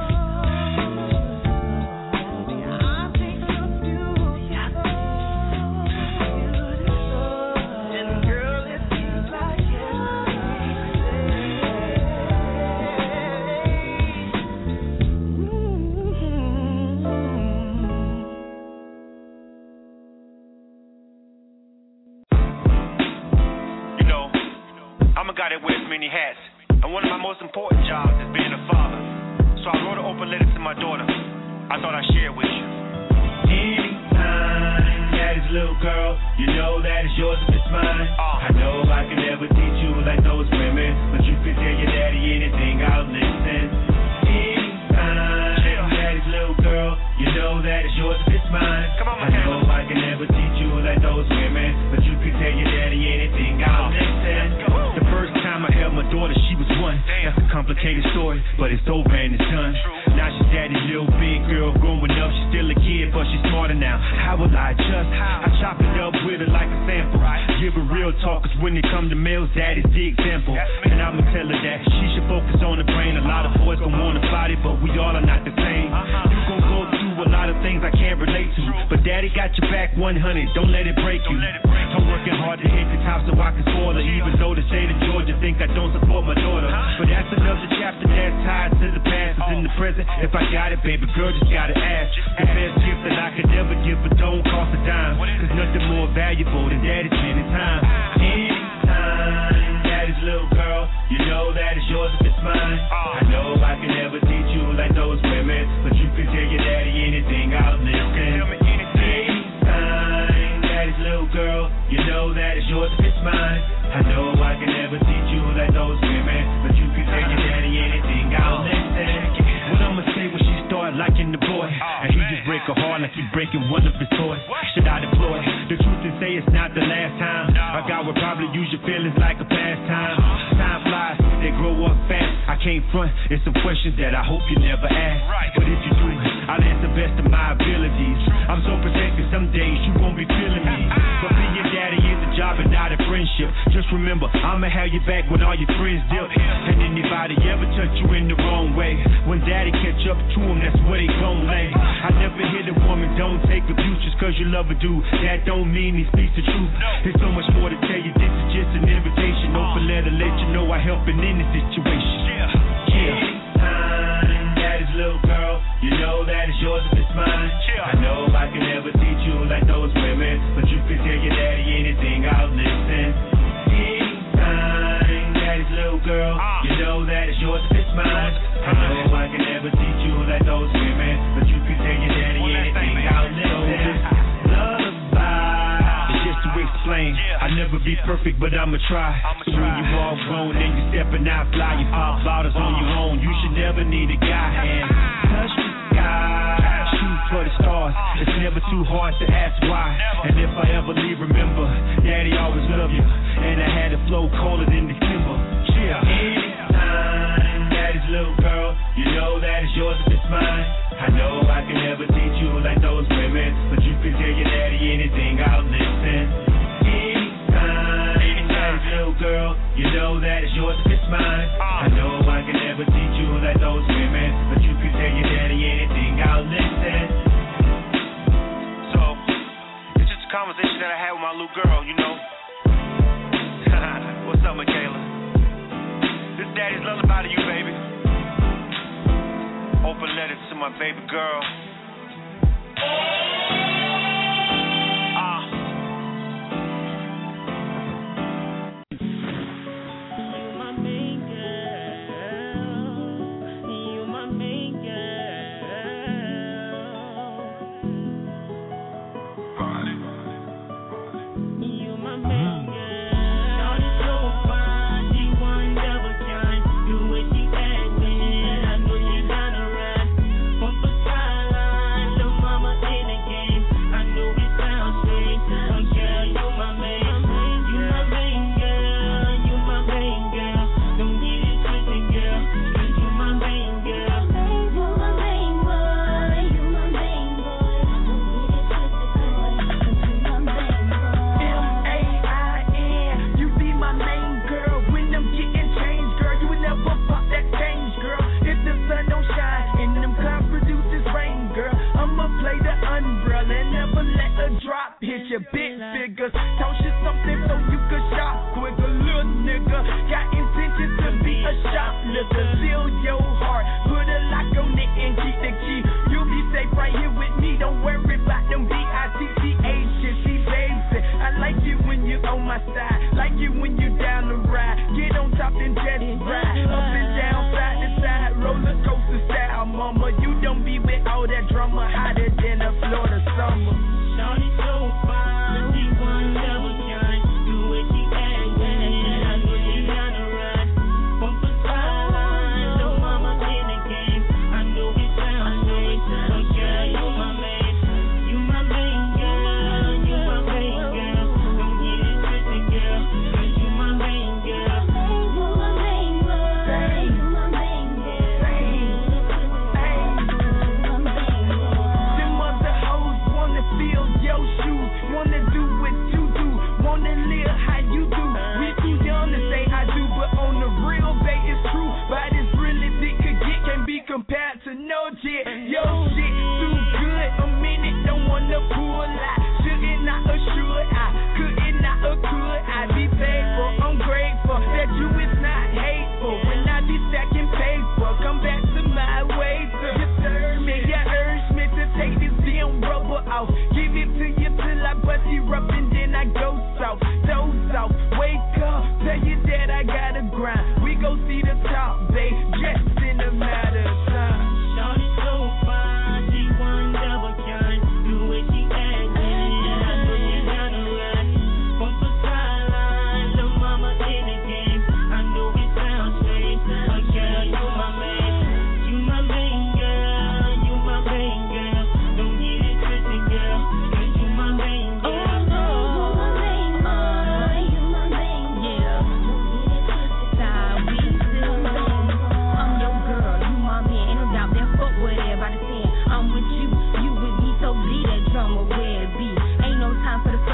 I think you're beautiful, beautiful. And girl, it seems like You know, I'm a guy that wears many hats, and one of my most important jobs is being a father. So I wrote an open letter to my daughter. I thought I'd share it with you. Anytime, daddy's little girl, you know that it's yours if it's mine. I know I can never teach you like those women, but you can tell your daddy anything, I'll listen. Anytime, daddy's little girl, you know that it's yours if it's mine. Come on, I know I can never teach you like those women, but you can tell your daddy anything, I'll listen. The first time I held my daughter, she was one. That's a complicated story, but it's over and it's done. Now she's daddy's little big girl growing up. She's still a kid, but she's smarter now. How will I adjust? I chop it up with her like a sample. Give her real talk, cause when it come to males, daddy's the example. And I'ma tell her that she should focus on the brain. A lot of boys gon' want a body, but we all are not the same. You gon' go through a lot of things I can't relate to, but daddy got your back one hundred, don't let it break you. I'm working hard to hit the top so I can spoil her, even though the state of Georgia think I don't support my daughter. But that's another chapter that's tied to the past. It's in the present. If I got it, baby girl, just gotta ask. The best gift that I could ever give, but don't cost a dime. Cause nothing more valuable than daddy spending time. Anytime know that it's yours if it's mine. I know I can never teach you like those women, but you can tell your daddy anything, I'll listen. What I'ma say when she start liking the boy, and he just break her heart like he breaking one of his toys. Should I deploy the truth and say it's not the last time? A guy would probably use your feelings like a pastime. Time flies, they grow up fast. I can't front, it's some questions that I hope you never ask. But if you do, I'll answer best of my abilities. I'm so protected, some days you won't be feeling me. But being daddy is a job and not a friendship. Just remember, I'ma have your back when all your friends dip. And anybody ever touch you in the wrong way, when daddy catch up to him, that's where they gon' lay. I never hit a woman, don't take abuse just cause you love a dude. That don't mean he speaks the truth. There's so much more to tell you, this is just an invitation. Open letter, let you know I help in any situation. Yeah. Anytime daddy's little girl, you know that it's yours if it's mine. I know I can never teach you like those women, but you can tell your daddy anything, I'll listen. Anytime daddy's little girl, you know that it's yours if it's mine. I know I can never teach you like those women, but you can tell your daddy anything, I'll listen. Lullaby, it's just to explain. I'll never be perfect, but I'ma try. So when you all grown and you stepping out fly, you pop bottles on your own. You should never need a guy and touch the sky, shoot for the stars. It's never too hard to ask why. And if I ever leave, remember, daddy always loved you, and I had a flow colder than December. Yeah. Anytime daddy's little girl, you know that it's yours if it's mine. I know I can never teach you like those women, but you can tell your daddy anything, I'll listen. Anytime, anytime, little girl, you know that it's yours if it's mine. I know I can never teach you like those women, but you can tell your daddy anything, I'll listen. So, it's just a conversation that I had with my little girl, you know. What's up, Michaela? This daddy's lullaby to you, baby. Open letter to my baby girl. Ah. You my main girl. You my main girl. You my main girl. Hit your big figures, toss you something so you could shop quicker. Little nigga, got intentions to be a shoplifter. Seal your heart, put a lock on it and keep the key. You'll be safe right here with me, don't worry about them B I T C H and C baby. I like you when you on my side, like you when you down the ride. Get on top and just ride, up and down, side to side, roller coaster style, mama. You don't be with all that drama, hotter than a Florida summer. Shawty so fine, she one double shine.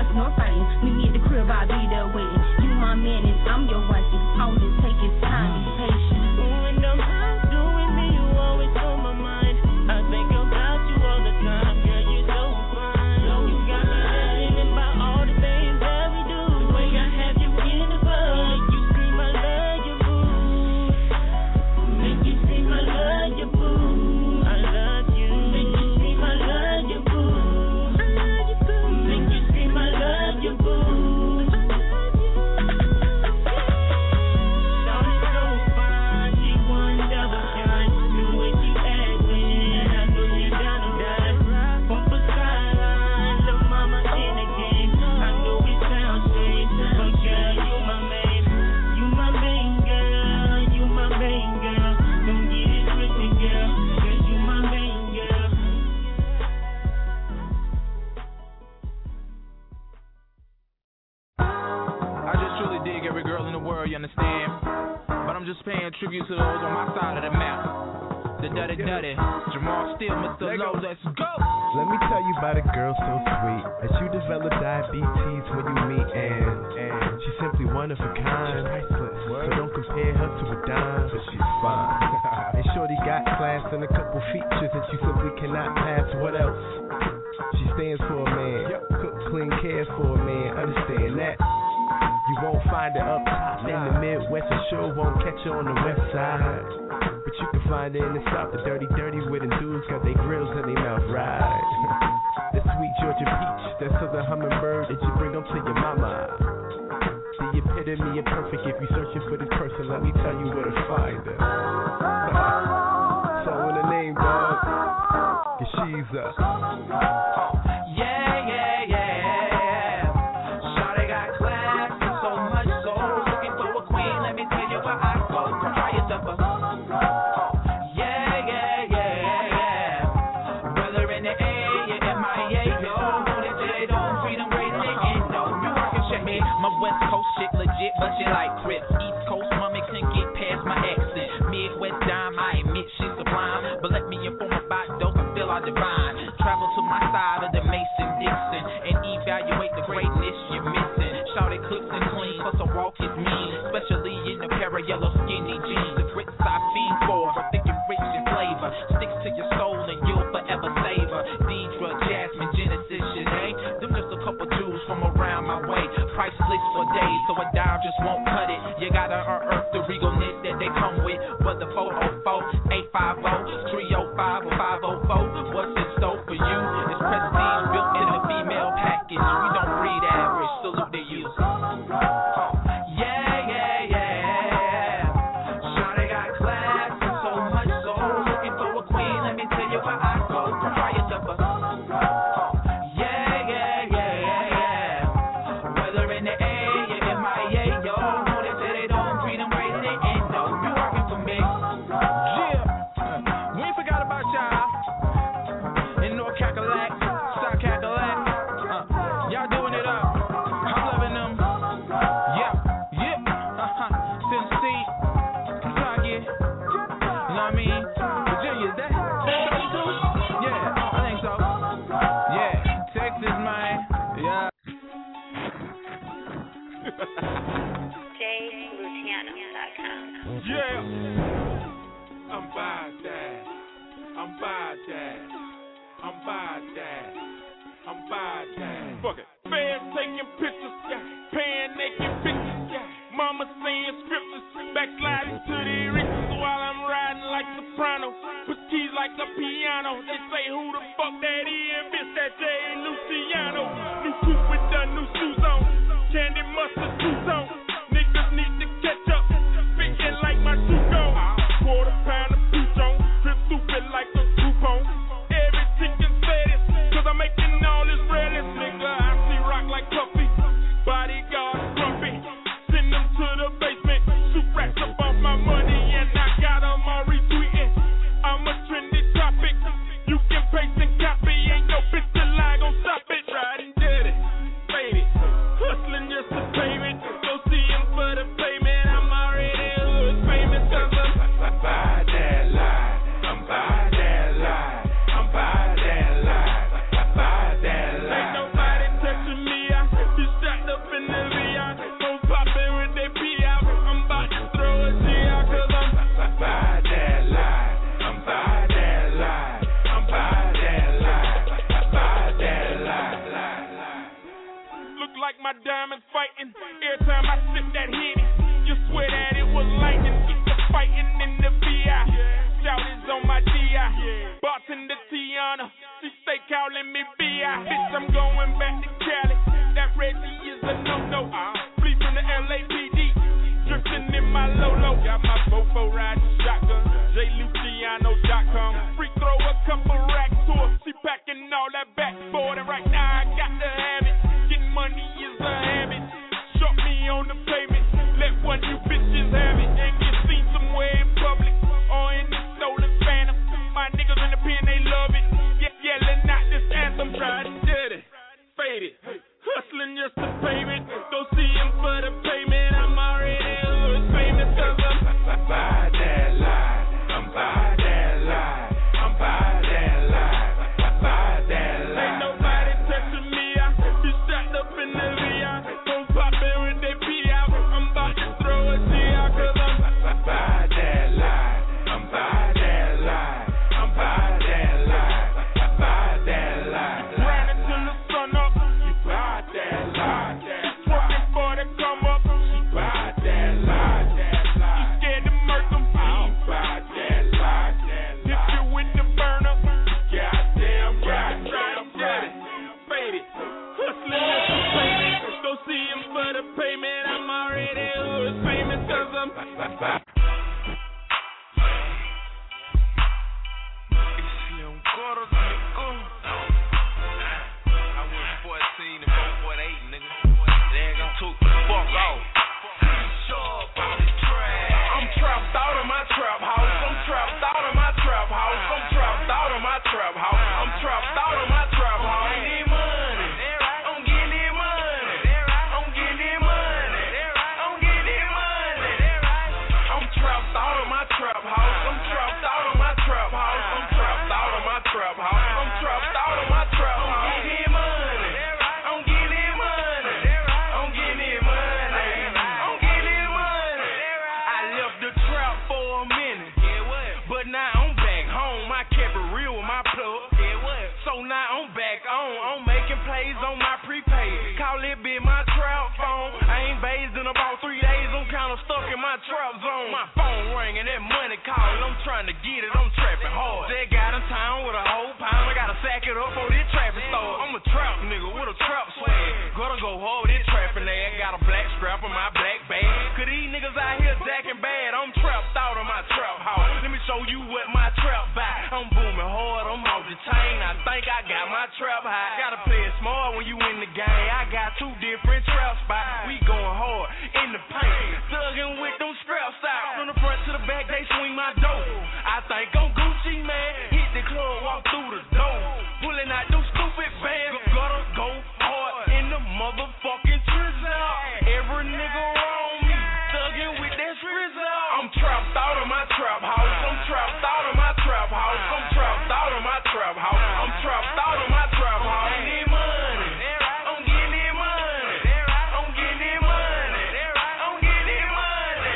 up north fighting. Meet me at the crib, I'll be there waiting. You my man and I'm your wifey. All it take is time, be patient. When I'm out doing me, you always on my mind. I think about you all the time, girl, you're so fine. You got me thinking about all the things that we do. The way I have you in the club, make you scream, I love you, boo. Make you scream, I love you, boo. I love you. Make you scream, I love you, boo. I love you, boo. Make you scream, I love you, boo. Just paying tribute to those on my side of the map. The Duddy Duddy, Jamal Steele, Mister Low, let's go. Let me tell you about a girl so sweet that you develop diabetes when you meet, and and she's simply one of a kind. So don't compare her to a dime, but she's fine. And shorty got class and a couple features that you simply cannot pass. What else? She stands for a man, cook, clean, cares for a man. Understand that. You won't find her up top in the Midwest, and sure won't catch her on the west side. But you can find her in the south, the dirty, dirty with them dudes got their grills in their mouth, right? The sweet Georgia peach, that southern hummingbird that you bring up to your mama. The epitome of perfect, if you're searching for this person, let me tell you where to find her. So in the name, dog, cause she's a yeah, yeah, yeah. But she like Chris, East Coast mommy can't get past my accent. Midwest dime, I admit she's sublime, but let me inform about dope, I feel all divine. Travel to my side of the Mason Dixon and evaluate the greatness you're missing. Shout it cooks and clean, plus her walk is mean, especially in a pair of yellow skinny jeans. The grits I fiend for, her thick and rich in flavor, sticks to your soul and you'll forever save her. Deidre, Jasmine, Genesis, Shanae, them just a couple Jews from around my way. Priceless for days, so a dime just won't cut it. You gotta unearth the regalness that they come with. But the four oh four, eight five oh, three oh five, or five oh four, what's in store for you? It's prestige built in a female package. We don't breed average, salute to you. Yeah, yeah, yeah. Shawty got class and so much soul. Looking for a queen, let me tell you where I go. Try yourself a Yeah, I'm by that. I'm by that. I'm by that. I'm by that. Fuck it. Fans taking pictures, yeah. Paying naked pictures, yeah. Mama saying scriptures, backsliding to the riches while I'm riding like soprano. Put keys like a piano. They say who the fuck that is? Bitch, that Jay Luciano. New coupe with the new shoes on. Candy mustard shoes on. Niggas need to catch up. Speaking like my shoe gone. Quarter pound of pooch on. Drip stupid like a coupon. Every chicken said it. Cause I'm making all this realness, nigga. I see rock like Puffy. Bodyguard grumpy. Send them to the basement. Shoot racks up off my money and I got them all retweeting. I'm a trendy topic. You can paste and copy. Ain't no bitch that lie gon' look like my diamonds fighting. Every time I sip that Henny, you swear that it was lightning. Get the fighting in the V I. Shout is on my D I. Bartender Tiana, she stay calling me B I. Bitch, I'm going back to Cali. That Reggie is a no-no. Flee from the L A P D. Drifting in my Lolo. Got my Fofo riding shotgun. J Luciano dot com. Free throw a couple racks to her. She packing all that backboard. And right now I got to have it. Getting money is a habit. Shot me on the pavement. Let one you bitches have it. And get seen somewhere in public. Or in the stolen phantom. My niggas in the pen, they love it. Ye- yelling out this anthem. Tried and did it. Faded. Hustling just to payment. Go see him for the payment. I'm already hood famous cause I'm by that lie. I'm by that lie. I'm by that lie. By that lie. Ain't nobody touching me. I be strapped up in the V I. Gon' pop in when they pee out. I'm about to throw a G out cause I'm by that lie. I'm by that lie. I'm by that lie. By that lie. Riding till the sun up. You by that lie. Working for the come up. She by that lie. You scared to murk them. I'm by that lie. Hit you with the burner. Goddamn right. Got it. Faded. Hustling just to payment. Go see him for the payment. I'm already hood famous cause I'm I was fourteen and four forty-eight, nigga. Then got took the fuck off. I'm trapped out of my trap house. I'm trapped out of my trap house. I'm trapped out of my trap house. I'm trapped out of my trap house. I'm getting money. I'm getting money. I'm getting money. I'm getting money. I'm trapped out of my trap house. I'm trapped out of my trap house. I'm trapped out of my trap house. I'm trapped out of my trap house. I'm getting money. I'm getting money. I'm getting money. I'm getting money. I left the trap for a minute, but now I'm back home. I kept it real with my plug. So now I'm back on. I'm making plays on my prepaid. Call it be my trap phone. I ain't bathed in about three days. I'm kinda stuck in my trap zone. My phone ringing, that money calling. I'm trying to get it. I'm trapping hard. They got in town with a whole pound. I gotta sack it up for this traffic store. I'm a trap nigga with a trap swag. Gotta go hard with this trapping ass. Got a black strap in my black bag. Cause these niggas out here jacking bad. I'm trapped out of my trap house. Let me show you what my trap by. I'm booming hard. I'm off the chain. I think I got my trap high. Gotta play it smart when you in the game. I got two different trap spots. We going hard in the paint. Thugging with them straps out. From the front to the back, they swing my dope. I think I'm Gucci, man. Hit the club, walk through the door. Pulling out them stupid bands. Gotta go hard in the motherfucking drizzle. Every nigga on me. Thugging with that drizzle. I'm trapped out of my trap house. I'm trapped out of my trap house. I'm trapped out of my trap house. I'm trapped out of my trap house. I'm getting money. I'm getting money. I'm getting money. I'm getting money.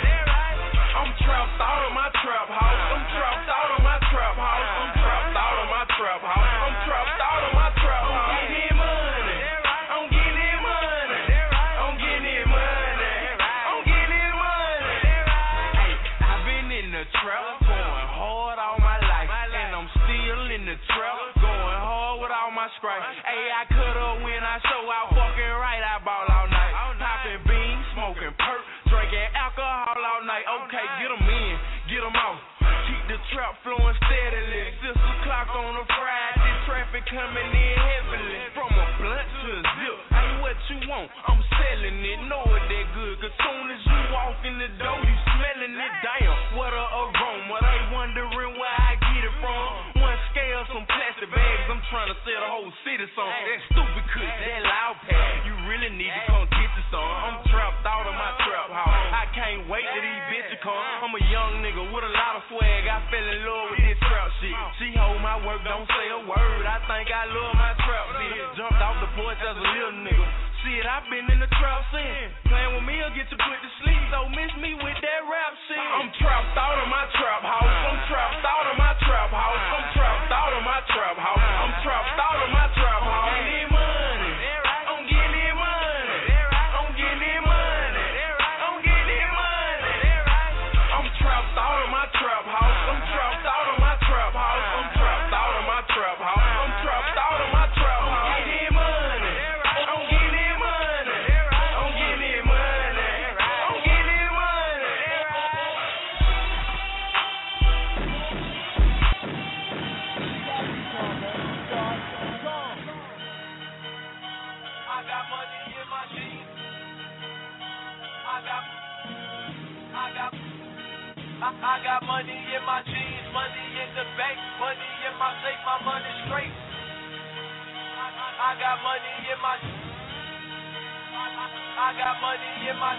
I'm trapped out of my trap house. I'm trapped out of my trap house. I'm trapped out of my trap house. I'm trapped out of my trap house. I'm getting money. I'm getting money. I'm getting money. I'm getting money. Hey, I've been in the trap going hard all my life, and I'm still in the trap going hard with all my stripes. Hey, I cut up when I show out fucking right. I ball all night, popping beans, smoking perk, drinking alcohol all night. Okay, get 'em in, get 'em out. Keep the trap flowing steadily. Six o'clock on a Friday, traffic coming in heavily. From a blunt to a zip, ain't what you want, I'm selling it. Know it that good, cause soon as you walk in the door, you smelling it. Damn, what a aroma. They wondering where I get it from. One scale, some plastic bags, I'm trying to sell the whole city song. That stupid cook, that loud pad, you really need to come get the song. I'm trapped out of my trap house. I can't wait till these bitches come. I'm a young nigga with a lot of swag. I fell in love with this trap shit. She hold my work, don't say a word. I think I love my trap shit. Jumped off the porch as a little nigga. Shit, I been in the trap since. Playing with me will get you put to sleep. So miss me with that rap shit. I'm trapped out of my trap house. I'm trapped out of my trap house. I'm trapped out of my trap house. I'm trapped out of my trap house. I'm getting money. I'm getting money. got money in my jeans. I got, I got, I, I got money in my jeans, money in the bank, money in my safe, my money straight. I, I, I got money in my, I, I, I got money in my.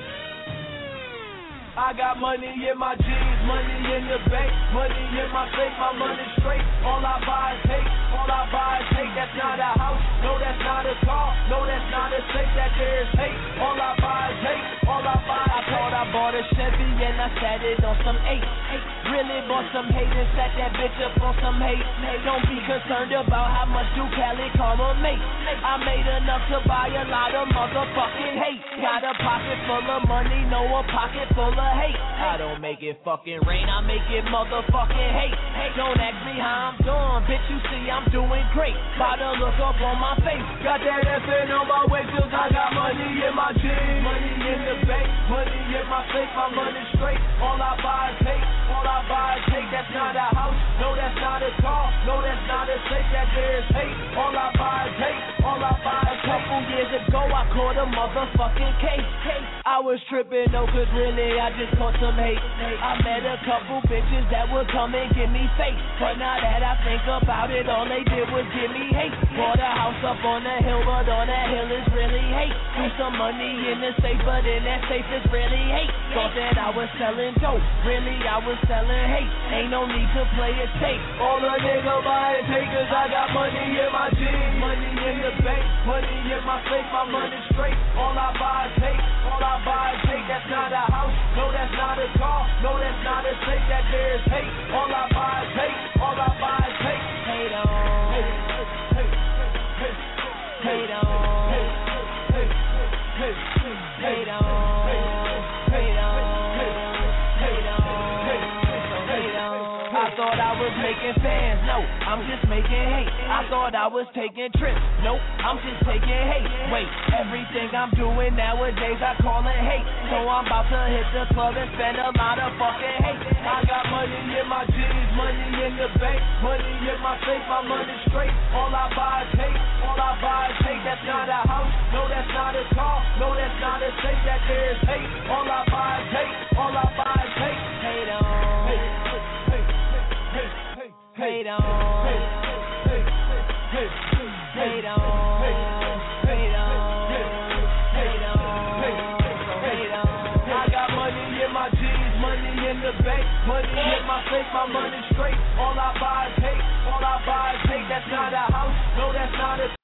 I got money in my jeans, money in the bank, money in my safe, my money straight. All I buy is hate, all I buy is hate. That's not a house, no, that's not a car, no, that's not a safe. That there's hate. All I buy is hate, all I buy. I thought I bought a Chevy and I sat it on some eight. Really bought some hate and sat that bitch up on some hate. Don't be concerned about how much do Cali Karma make. I made enough to buy a lot of motherfucking hate. Got a pocket full of money, no a pocket full of hate. I don't make it fucking rain, I make it motherfucking hate. Hey, don't ask me how I'm doing, bitch, you see I'm doing great. By the look up on my face, got that F N on my way, cause I got money in my jeans. Money in the bank, money in my safe, my money straight. All I buy is hate, all I buy is hate. That's not a house, no, that's not a car, no, that's not a safe. That there's hate, all I buy is hate, all I buy is hate. A couple years ago, I caught a motherfucking case. I was tripping, no, cause really I just caught some hate. I met a couple bitches that would come and give me face, but now that I think about it, all they did was give me hate. Bought a house up on the hill, but on that hill is really hate. Threw some money in the safe, but in that safe is really hate. Thought that I was selling dope, really I was selling hate. Ain't no need to play it safe. All a nigga buy is hate, cause I got money in my jeans. Money in the bank, money in my safe, my money straight. All I buy is hate, all I buy is hate. That's not a house, no, that's not a car, no, that's not a safe. That there's hate, all I buy is hate, all I buy is hate. Hate on, hate, hate, hate, hate on, hate, hate, hate, hate on, hate on, hate on, hate on. I thought I was making fans, no, I'm just making hate. I thought I was taking trips, nope, I'm just taking hate. Wait, everything I'm doing nowadays I call it hate. So I'm about to hit the club and spend a lot of fucking hate. I got money in my jeans, money in the bank, money in my safe, my money straight. All I buy is hate, all I buy is hate. That's not a house, no, that's not a car, no, that's not a safe. That there's hate, all I buy is hate, all I buy is hate. Hate on, hate, hate, hate, hate, hate on, hate, hate, hate, hate on, hate, hate on, hate on, hate on. I got money in my jeans, money in the bank, money in my safe, my money straight. All I buy is hate, all I buy is hate. That's not a house, no, that's not a.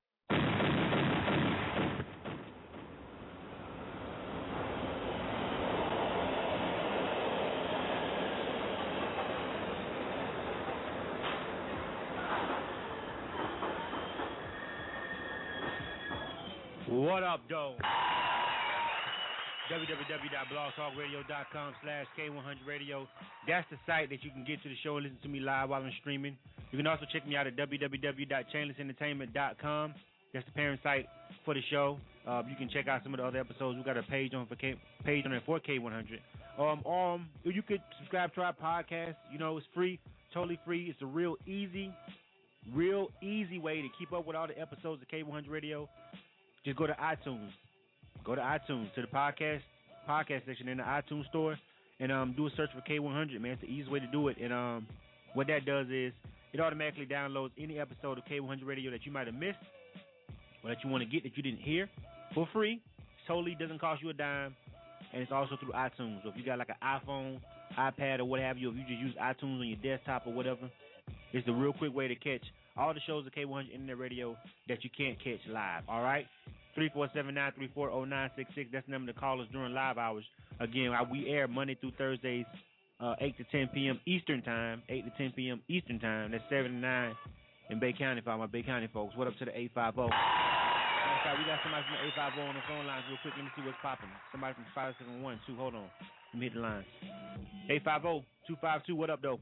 What up, though? w w w dot blog talk radio dot com slash K one hundred radio. That's the site that you can get to the show and listen to me live while I'm streaming. You can also check me out at w w w dot chainless entertainment dot com. That's the parent site for the show. Uh, you can check out some of the other episodes. We got a page on for K, page on it for K one hundred. Um, um, you could subscribe to our podcast. You know, it's free, totally free. It's a real easy, real easy way to keep up with all the episodes of K one hundred Radio. Just go to iTunes. Go to iTunes, to the podcast podcast section in the iTunes store, and um, do a search for K one hundred, man. It's the easiest way to do it. And um, what that does is it automatically downloads any episode of K one hundred Radio that you might have missed or that you want to get that you didn't hear for free. Totally doesn't cost you a dime, and it's also through iTunes. So if you got like an iPhone, iPad, or what have you, if you just use iTunes on your desktop or whatever, it's a real quick way to catch all the shows of K one hundred Internet Radio that you can't catch live, all right? three four seven, nine three four, zero nine six six. That's the number to call us during live hours. Again, we air Monday through Thursdays, uh, eight to ten p.m. Eastern Time, eight to ten p.m. Eastern Time. That's seven to nine in Bay County for all my Bay County folks. What up to the eight five zero? Okay, we got somebody from the eight five zero on the phone lines real quick. Let me see what's popping. Somebody from five seven one two. Hold on. Let me hit the line. eight five zero, two five two. What up, though?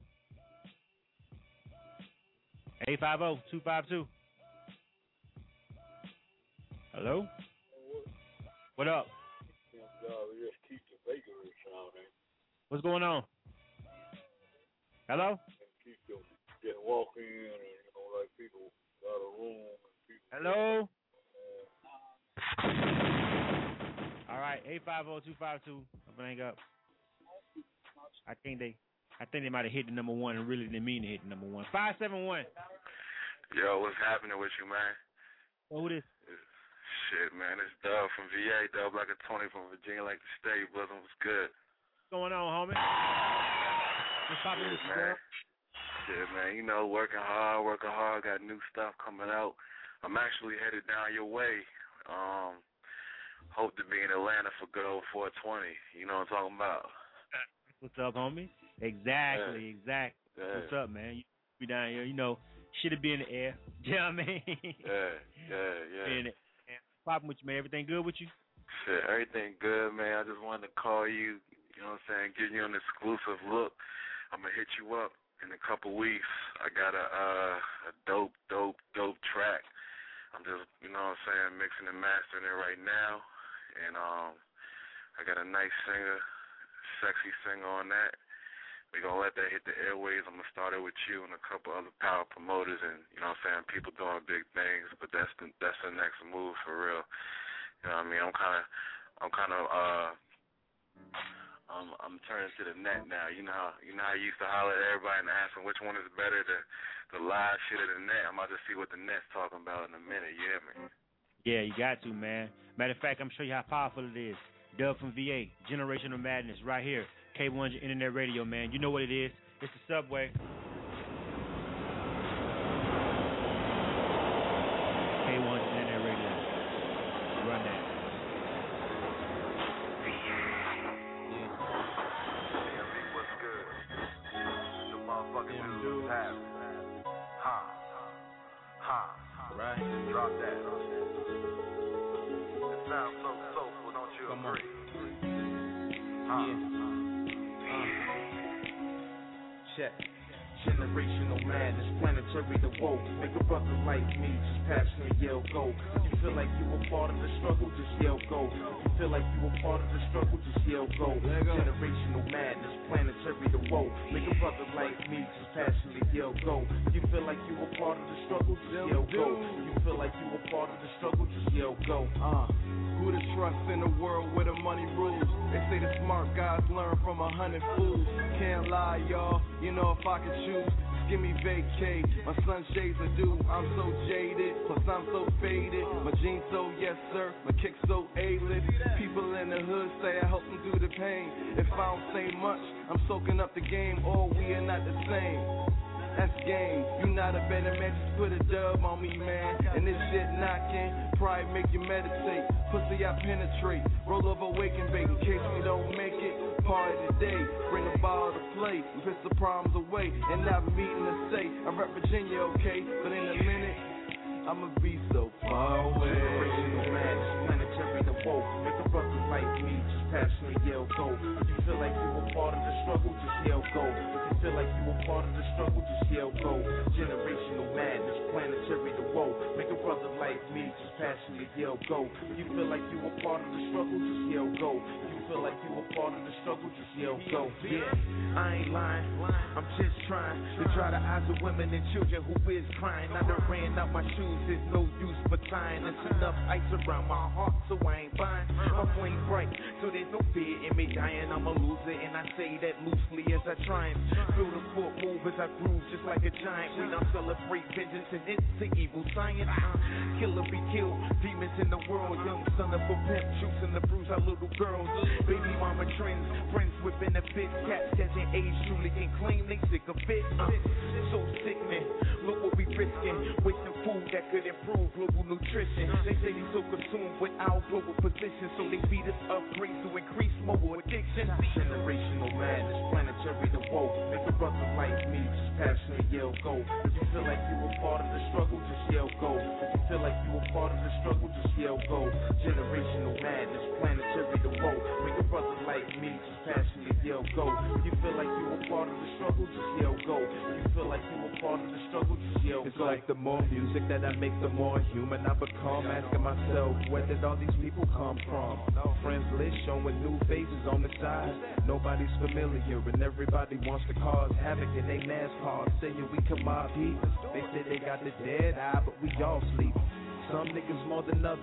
eight five zero, two five two. Hello? What up? What's going on? Hello? Just walk in and, you know, like people got a room and people. Hello? right, eight five zero, two five two. I'm gonna hang up. I think they, I think they might have hit the number one and really didn't mean to hit the number one. Five seven one. Yo, what's happening with you, man? Oh, who this? Shit, man, it's Dub from V A. Dub like a Tony from Virginia, like the state. Bosom was good. What's going on, homie? What's popping with you, girl? Shit, man, you know, working hard, working hard. Got new stuff coming out. I'm actually headed down your way. Um, hope to be in Atlanta for good old four twenty. You know what I'm talking about? What's up, homie? Exactly, yeah. exactly. Yeah. What's up, man? You be down here, you know, shit'll be in the air. You know what I mean? Yeah, yeah, yeah. In it. Popping with you, man. Everything good with you? Shit, everything good, man. I just wanted to call you, you know what I'm saying, give you an exclusive look. I'm going to hit you up in a couple weeks. I got a, uh, a dope, dope, dope track. I'm just, you know what I'm saying, mixing and mastering it right now. And um, I got a nice singer, sexy singer on that. We're going to let that hit the airwaves. I'm going to start it with you and a couple other power promoters and, you know what I'm saying, people doing big things. But that's the, that's the next move for real. You know what I mean? I'm kind of, I'm kind of, uh, I'm, I'm turning to the net now. You know how, you know how I used to holler at everybody and ask them which one is better, the, the live shit or the net. I'm about to see what the net's talking about in a minute. You hear me? Yeah, you got to, man. Matter of fact, I'm show you how powerful it is. Dub from V A, Generational Madness, right here. K one hundred Internet Radio, man. You know what it is. It's the Subway. K one hundred Internet Radio. Run that. What's good? The motherfucking dude have. Ha. Ha. Right. Drop that. It sounds so soulful, don't you Come agree? On. Yeah. Check. Generational madness, planetary the woke. Make a brother like me just passionate yell go. If you feel like you were part of the struggle, just yell go. If you feel like you were part of the struggle, just yell go. Generational madness, planetary the woke. Make a brother like me just passionate yell go. If you feel like you were part of the struggle, just yell go. If you feel like you were part of the struggle, just yell go. Uh. Who to trust in a world where the money rules? They say the smart guys learn from a hundred fools. Can't lie, y'all. You know if I could choose, just give me vacay. My sunshades are due. I'm so jaded, plus I'm so faded. My jeans so yes sir, my kick so A-list. People in the hood say I help them through the pain. If I don't say much, I'm soaking up the game. Or we are not the same. That's game. You not a better man, just put a dub on me, man. And this shit knocking, pride make you meditate. Pussy I penetrate, roll over waking bait in case we don't make it. Party today, bring a ball to play, we piss the problems away. And I've meeting to say, I rep Virginia, okay? But in a minute, I'ma be so far away. Generational madness, planetary the woke. Make a brother like me just passionately yell go. If you feel like you were part of the struggle, just yell go. If you feel like you were part of the struggle, just yell go. Generational madness, planetary the woke. Make a brother like me just passionately yell go. If you feel like you were part of the struggle, just yell go. If you feel like you were part of the struggle, just yell go. Yeah, I ain't lying, I'm just trying to dry the eyes of women and children who is crying. I done ran out my shoes, there's no use for tying. There's enough ice around my heart, so I ain't buying. My flame bright, so there's no fear in me dying. I'm a loser, and I say that loosely as I try and feel the foot move as I groove just like a giant. We don't celebrate vengeance and into evil science. Uh, killer be killed, demons in the world. Young son of a pimp, choosing to bruise our little girls. Baby mama trends, friends with benefits. Cats catching age, truly can claim they sick of it. Uh, so sickening, look what we risking. Wasting food that could improve global nutrition. They say they so consumed with our global position, so they feed us upgrades to increase mobile addiction. Generational madness, planetary the woke. Make a brother like me just passionately yell go. If you feel like you were part of the struggle, just yell go. If you feel like you were part of the struggle, just yell go. Generational madness, planetary the woke. Make a brother like me just passionately yell go. If you feel like you were part of the struggle, just yell go. If you feel like you were part of the struggle, just yell it's go. It's like the more music that I make, the more human I become. Asking myself, where did all these people come from? Friends list showing new faces on the side. Nobody's familiar and everybody wants to cause havoc in they NASCAR. Saying we come out deep. They say they got the dead eye, but we all sleep. Some niggas more than others.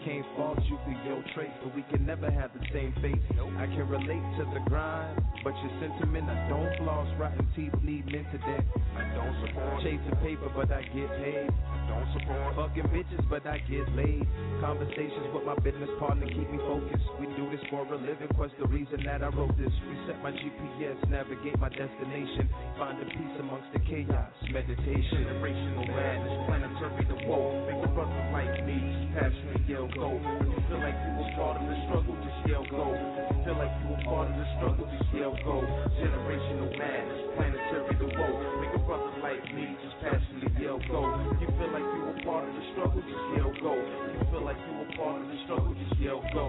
can't fault you for your traits, but we can never have the same fate. I can relate to the grind, but your sentiment, I don't floss. Rotten teeth need men to death. I don't support chasing paper, but I get paid. I don't support fucking bitches, but I get laid. Conversations with my business partner keep me focused. We do this for a living, quest the reason that I wrote this. Reset my G P S, navigate my destination. Finding peace amongst the chaos, meditation. Generational madness, planetary the woe. Make a brother like me, passionate, yell go. If you feel like you were part of the struggle, just yell go. If you feel like you were part of the struggle, just yell go. Generational madness, planetary the woe. Make a brother like me, just passionate, yell go. If you feel like you were part of the struggle, just yell go. If you feel like you were part of the struggle, just yell go.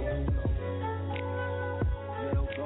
Yell go.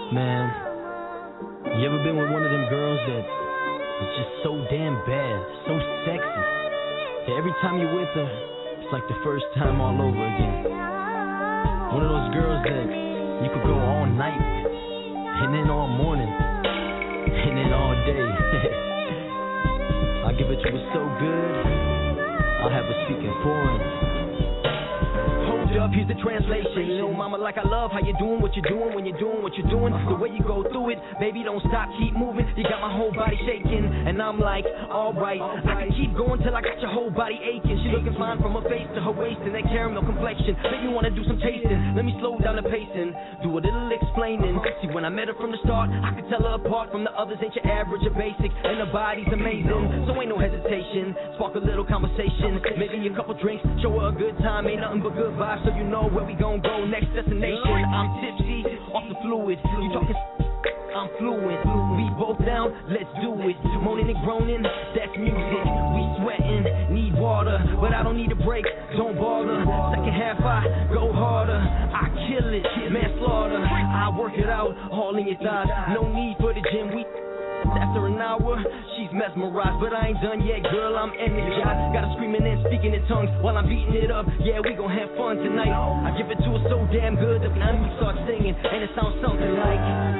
Man, you ever been with one of them girls that is just so damn bad, so sexy, that every time you're with her, it's like the first time all over again? One of those girls that you could go all night with, and then all morning, and then all day. I'll give it to her so good, I'll have her speaking foreign. Hold up, here's the translation. Little mama, like I love how you doing what you're doing when you're doing what you're doing. The way you go through it, baby, don't stop, keep moving. You got my whole body shaking, and I'm like, alright. I can keep going till I got your whole body aching. She looking fine from her face to her waist and that caramel complexion. Make me wanna do some tasting. Let me slow down the pacing, do a little explaining. See, when I met her from the start, I could tell her apart from the others. Ain't your average or basic, and her body's amazing. So ain't no hesitation, spark a little conversation. Maybe a couple drinks, show her a good time. Ain't nothing but good vibes, so you know where we gon' go. Next destination, I'm tipsy, off the fluid. You talking, I'm fluent. We both down, let's do it. Moaning and groaning, that's music. We sweating, need water, but I don't need a break, don't bother. Second half, I go harder. I kill it, manslaughter. I work it out, all in your thighs. No need for the gym, we after an hour, she's mesmerized, but I ain't done yet, girl, I'm energized. Got her screaming and speaking in tongues while I'm beating it up. Yeah, we gon' have fun tonight. I give it to her so damn good that now we start singing, and it sounds something like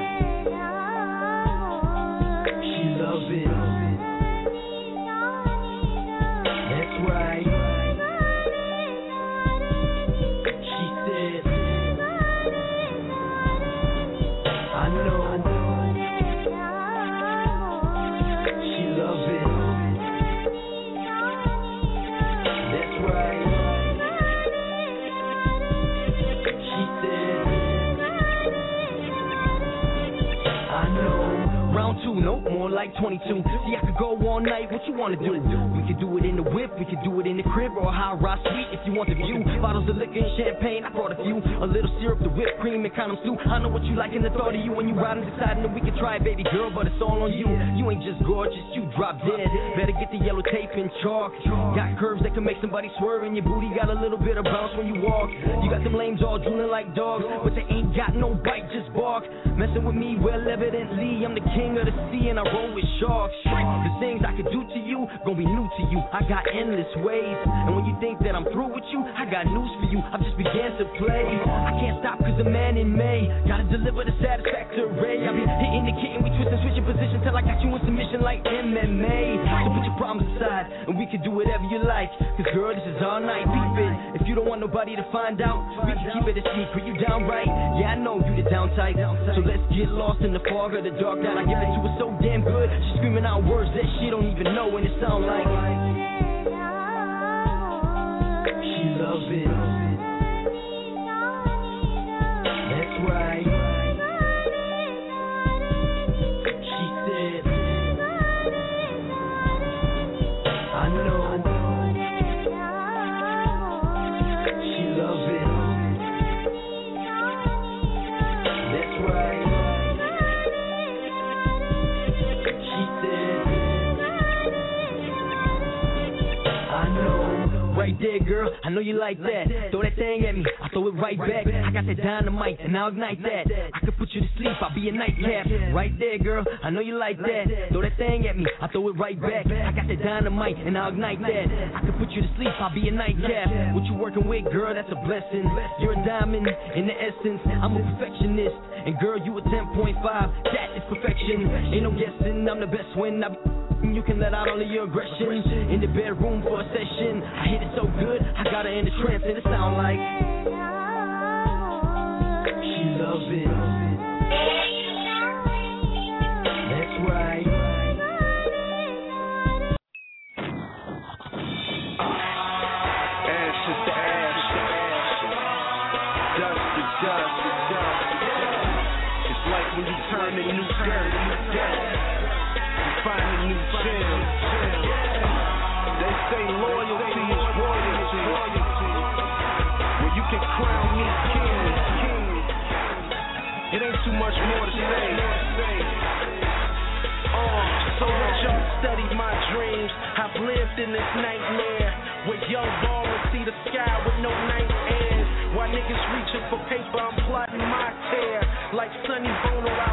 she loves it. That's right. She said, I know. No, more like twenty-two. See, I could go all night. What you wanna do? We could do it in the whip, we could do it in the crib, or a high rise suite if you want the view. Bottles of liquor and champagne, I brought a few. A little syrup, the whipped cream, and condom stew. I know what you like, and the thought of you when you riding, deciding that we can try it, baby girl, but it's all on you. You ain't just gorgeous, you drop dead. Better get the yellow tape and chalk. Got curves that can make somebody swerve, and your booty got a little bit of bounce when you walk. You got them lames all drooling like dogs, but they ain't got no bite, just bark. Messing with me, well, evidently I'm the king of the sea, and I roll with sharks. The things I could do to you gon' be new to you. I got endless ways, and when you think that I'm through with you, I got news for you. I've just began to play. I can't stop cause the man in May gotta deliver the satisfactory. I be hitting the kitten, we twist and switching position till I got you in submission like M M A. So put your problems aside, and we can do whatever you like. Cause girl, this is all night. Peep it. If you don't want nobody to find out, we can keep it a secret. You down right? Yeah, I know you the down tight. So let's get lost in the fog of the dark night. I give it to her so damn good, she's screaming out words that she don't even know, and it sound like she loves it. That's right. She said, I know. She loves it. That's right. Right there, girl, I know you like that. Throw that thing at me, I throw it right back. I got that dynamite, and I'll ignite that. I could put you to sleep, I'll be your nightcap. Right there, girl, I know you like that. Throw that thing at me, I throw it right back. I got that dynamite, and I'll ignite that. I could put you to sleep, I'll be your nightcap. What you working with, girl, that's a blessing. You're a diamond in the essence. I'm a perfectionist, and girl, you a ten point five. That is perfection. Ain't no guessing, I'm the best when I be. You can let out all of your aggression in the bedroom for a session. I hit it so good, I got her in the trance, and it sound like she loves it. That's right. Ashes to ashes, dust to dust. It's like when you turn to new dirt, find a new gem. They say loyalty is royalty. When you can crown me king, it ain't too much more to say. Uh, so much y'all studied my dreams. I've lived in this nightmare where young ballers see the sky with no night airs. While niggas reaching for paper, I'm plotting my tear. Like Sonny Bono, I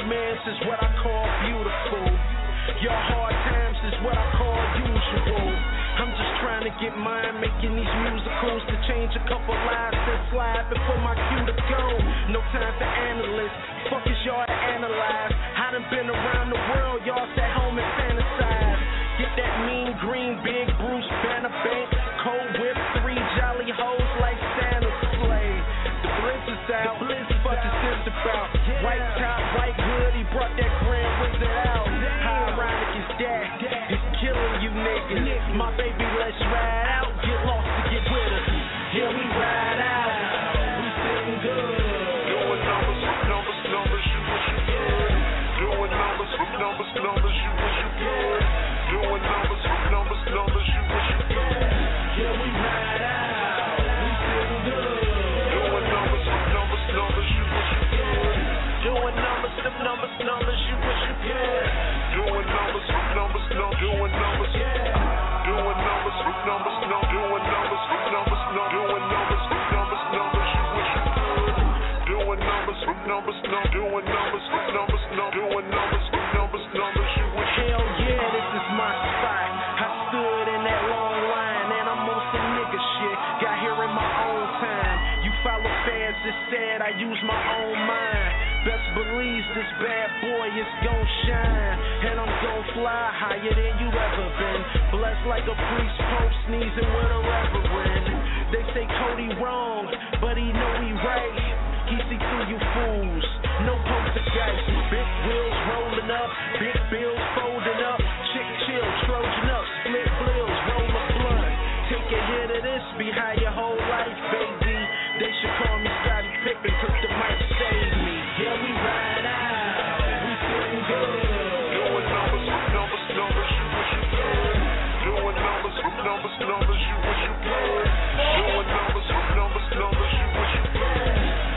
romance is what I call beautiful. Your hard times is what I call usual. I'm just trying to get mine, making these musicals to change a couple lives and slide before my cue to go. No time for analysts, fuck is y'all to analyze. I done been around the world, y'all sat home and fantasize. Get that mean green, big Bruce Banner bank, cold whip, three jolly hoes like Santa's sleigh. The blitz is out, the blitz fuck is this about? White top, white hood, he brought that Grand Wizard out. How ironic is that? It's killing you niggas. My baby, let's ride out, get lost to get with us. Yeah, we ride out, we sitting good. Doing numbers, numbers, numbers, you what you good. Doing numbers, numbers, numbers, you what you good. Doing numbers, numbers, numbers, you what you good. Yeah, we ride out, we sitting good. Doing numbers, numbers, numbers, you what you good. Doing numbers, numbers, numbers, you what you good. Doing numbers, numbers, no, doing numbers. Doing numbers, numbers, no, doing numbers, numbers, no, doing numbers, numbers, numbers, you what you good. Doing numbers, numbers, no, doing numbers, numbers, no, doing numbers, numbers, numbers, you what you Hell yeah, this is my spot. I stood in that long line and I'm on some nigga shit. Got here in my own time. You follow fans instead, I use my own mind. Best believe this bad boy is gon' shine. And I'm gon' fly higher than you ever been. Blessed like a priest, pope sneezing with a reverend. They say Cody wrong, but he know he right. He see through you fools, no poltergeist. Big wheels rolling up, big bills folding up. Chick chill, Trojan up, split bills, roll a blunt. Take a hit of this, be high your whole life, baby. They should call me Scottie Pippen, cause the mic saved me. Yeah, we ride out, we sitting good. Doing numbers, numbers, numbers, you what you good. Doing numbers, numbers, numbers, you what you good. Doing numbers, numbers, numbers, you what you good.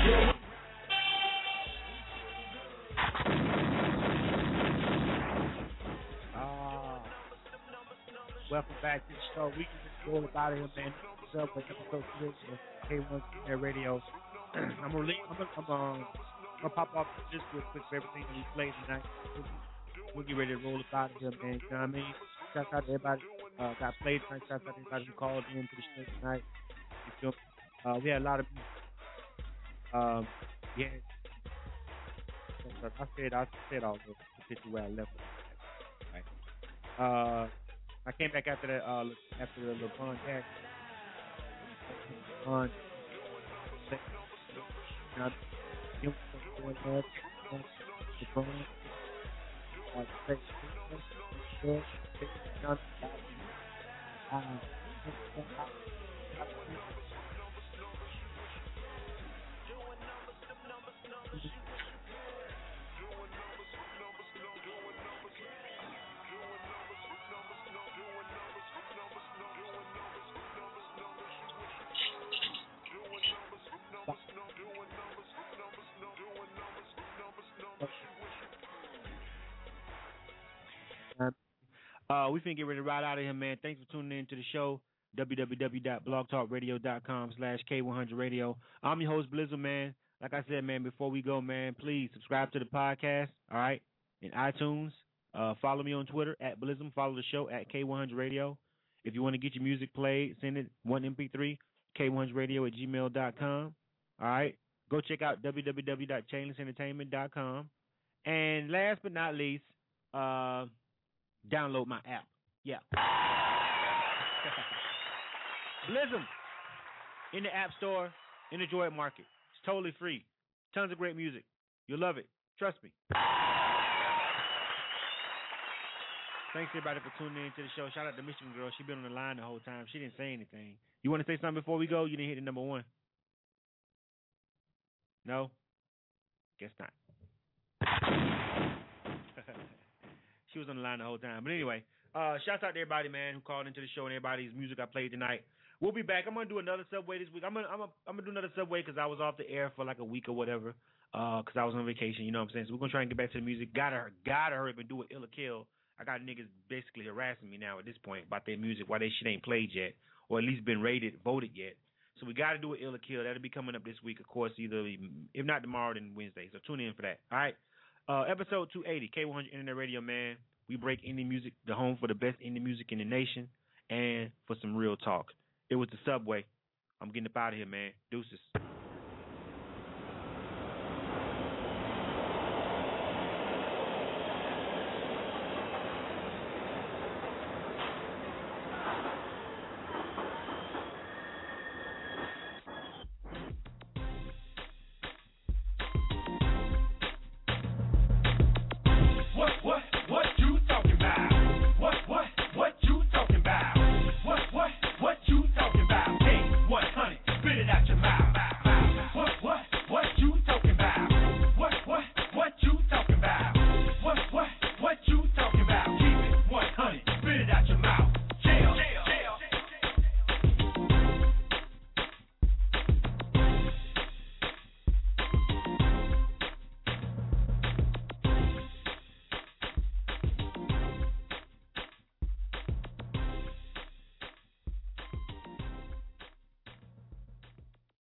Uh, welcome back to the show. We can just roll about it, man. What's up with episode six of K one Air Radio. I'm gonna, I'm gonna, I'm gonna, I'm gonna pop off just real quick for everything that we played tonight. We'll get ready to roll about it here, man. You know what I mean? Shout out to everybody uh, got played tonight. Shout out to everybody who called in to the show tonight. You feel me? Uh, we had a lot of um, yeah. I said I said all the picture where I left it. Right. Uh, I came back after that uh, after the LeBron Jack. LeBron. Uh, we finna get ready to ride out of here, man. Thanks for tuning in to the show. w w w dot blog talk radio dot com slash K one hundred radio. I'm your host, Blizzle, man. Like I said, man, before we go, man, please subscribe to the podcast, all right, in iTunes. Uh, follow me on Twitter, at Blizzle. Follow the show, at K one hundred radio. If you want to get your music played, send it one M P three, K one hundred radio at gmail dot com. All right. Go check out w w w dot chainless entertainment dot com. And last but not least, uh, download my app. Yeah. Blizzum in the App Store, in the Droid Market. It's totally free. Tons of great music. You'll love it. Trust me. Thanks everybody for tuning in to the show. Shout out to Michigan Girl. She been on the line the whole time. She didn't say anything. You want to say something before we go? You didn't hit the number one. No? Guess not. She was on the line the whole time. But anyway, uh, shouts out to everybody, man, who called into the show and everybody's music I played tonight. We'll be back. I'm gonna do another Subway this week. I'm gonna I'm gonna, I'm gonna do another Subway because I was off the air for like a week or whatever. Uh, because I was on vacation. You know what I'm saying? So we're gonna try and get back to the music. Gotta gotta hurry up and do it. Ill or Kill. I got niggas basically harassing me now at this point about their music, why their shit ain't played yet, or at least been rated, voted yet. So we got to do it. Ill or Kill. That'll be coming up this week, of course. Either if not tomorrow, then Wednesday. So tune in for that. All right. Uh, episode two eighty, K one hundred Internet Radio, man. We break indie music, the home for the best indie music in the nation, and for some real talk. It was the Subway. I'm getting up out of here, man. Deuces.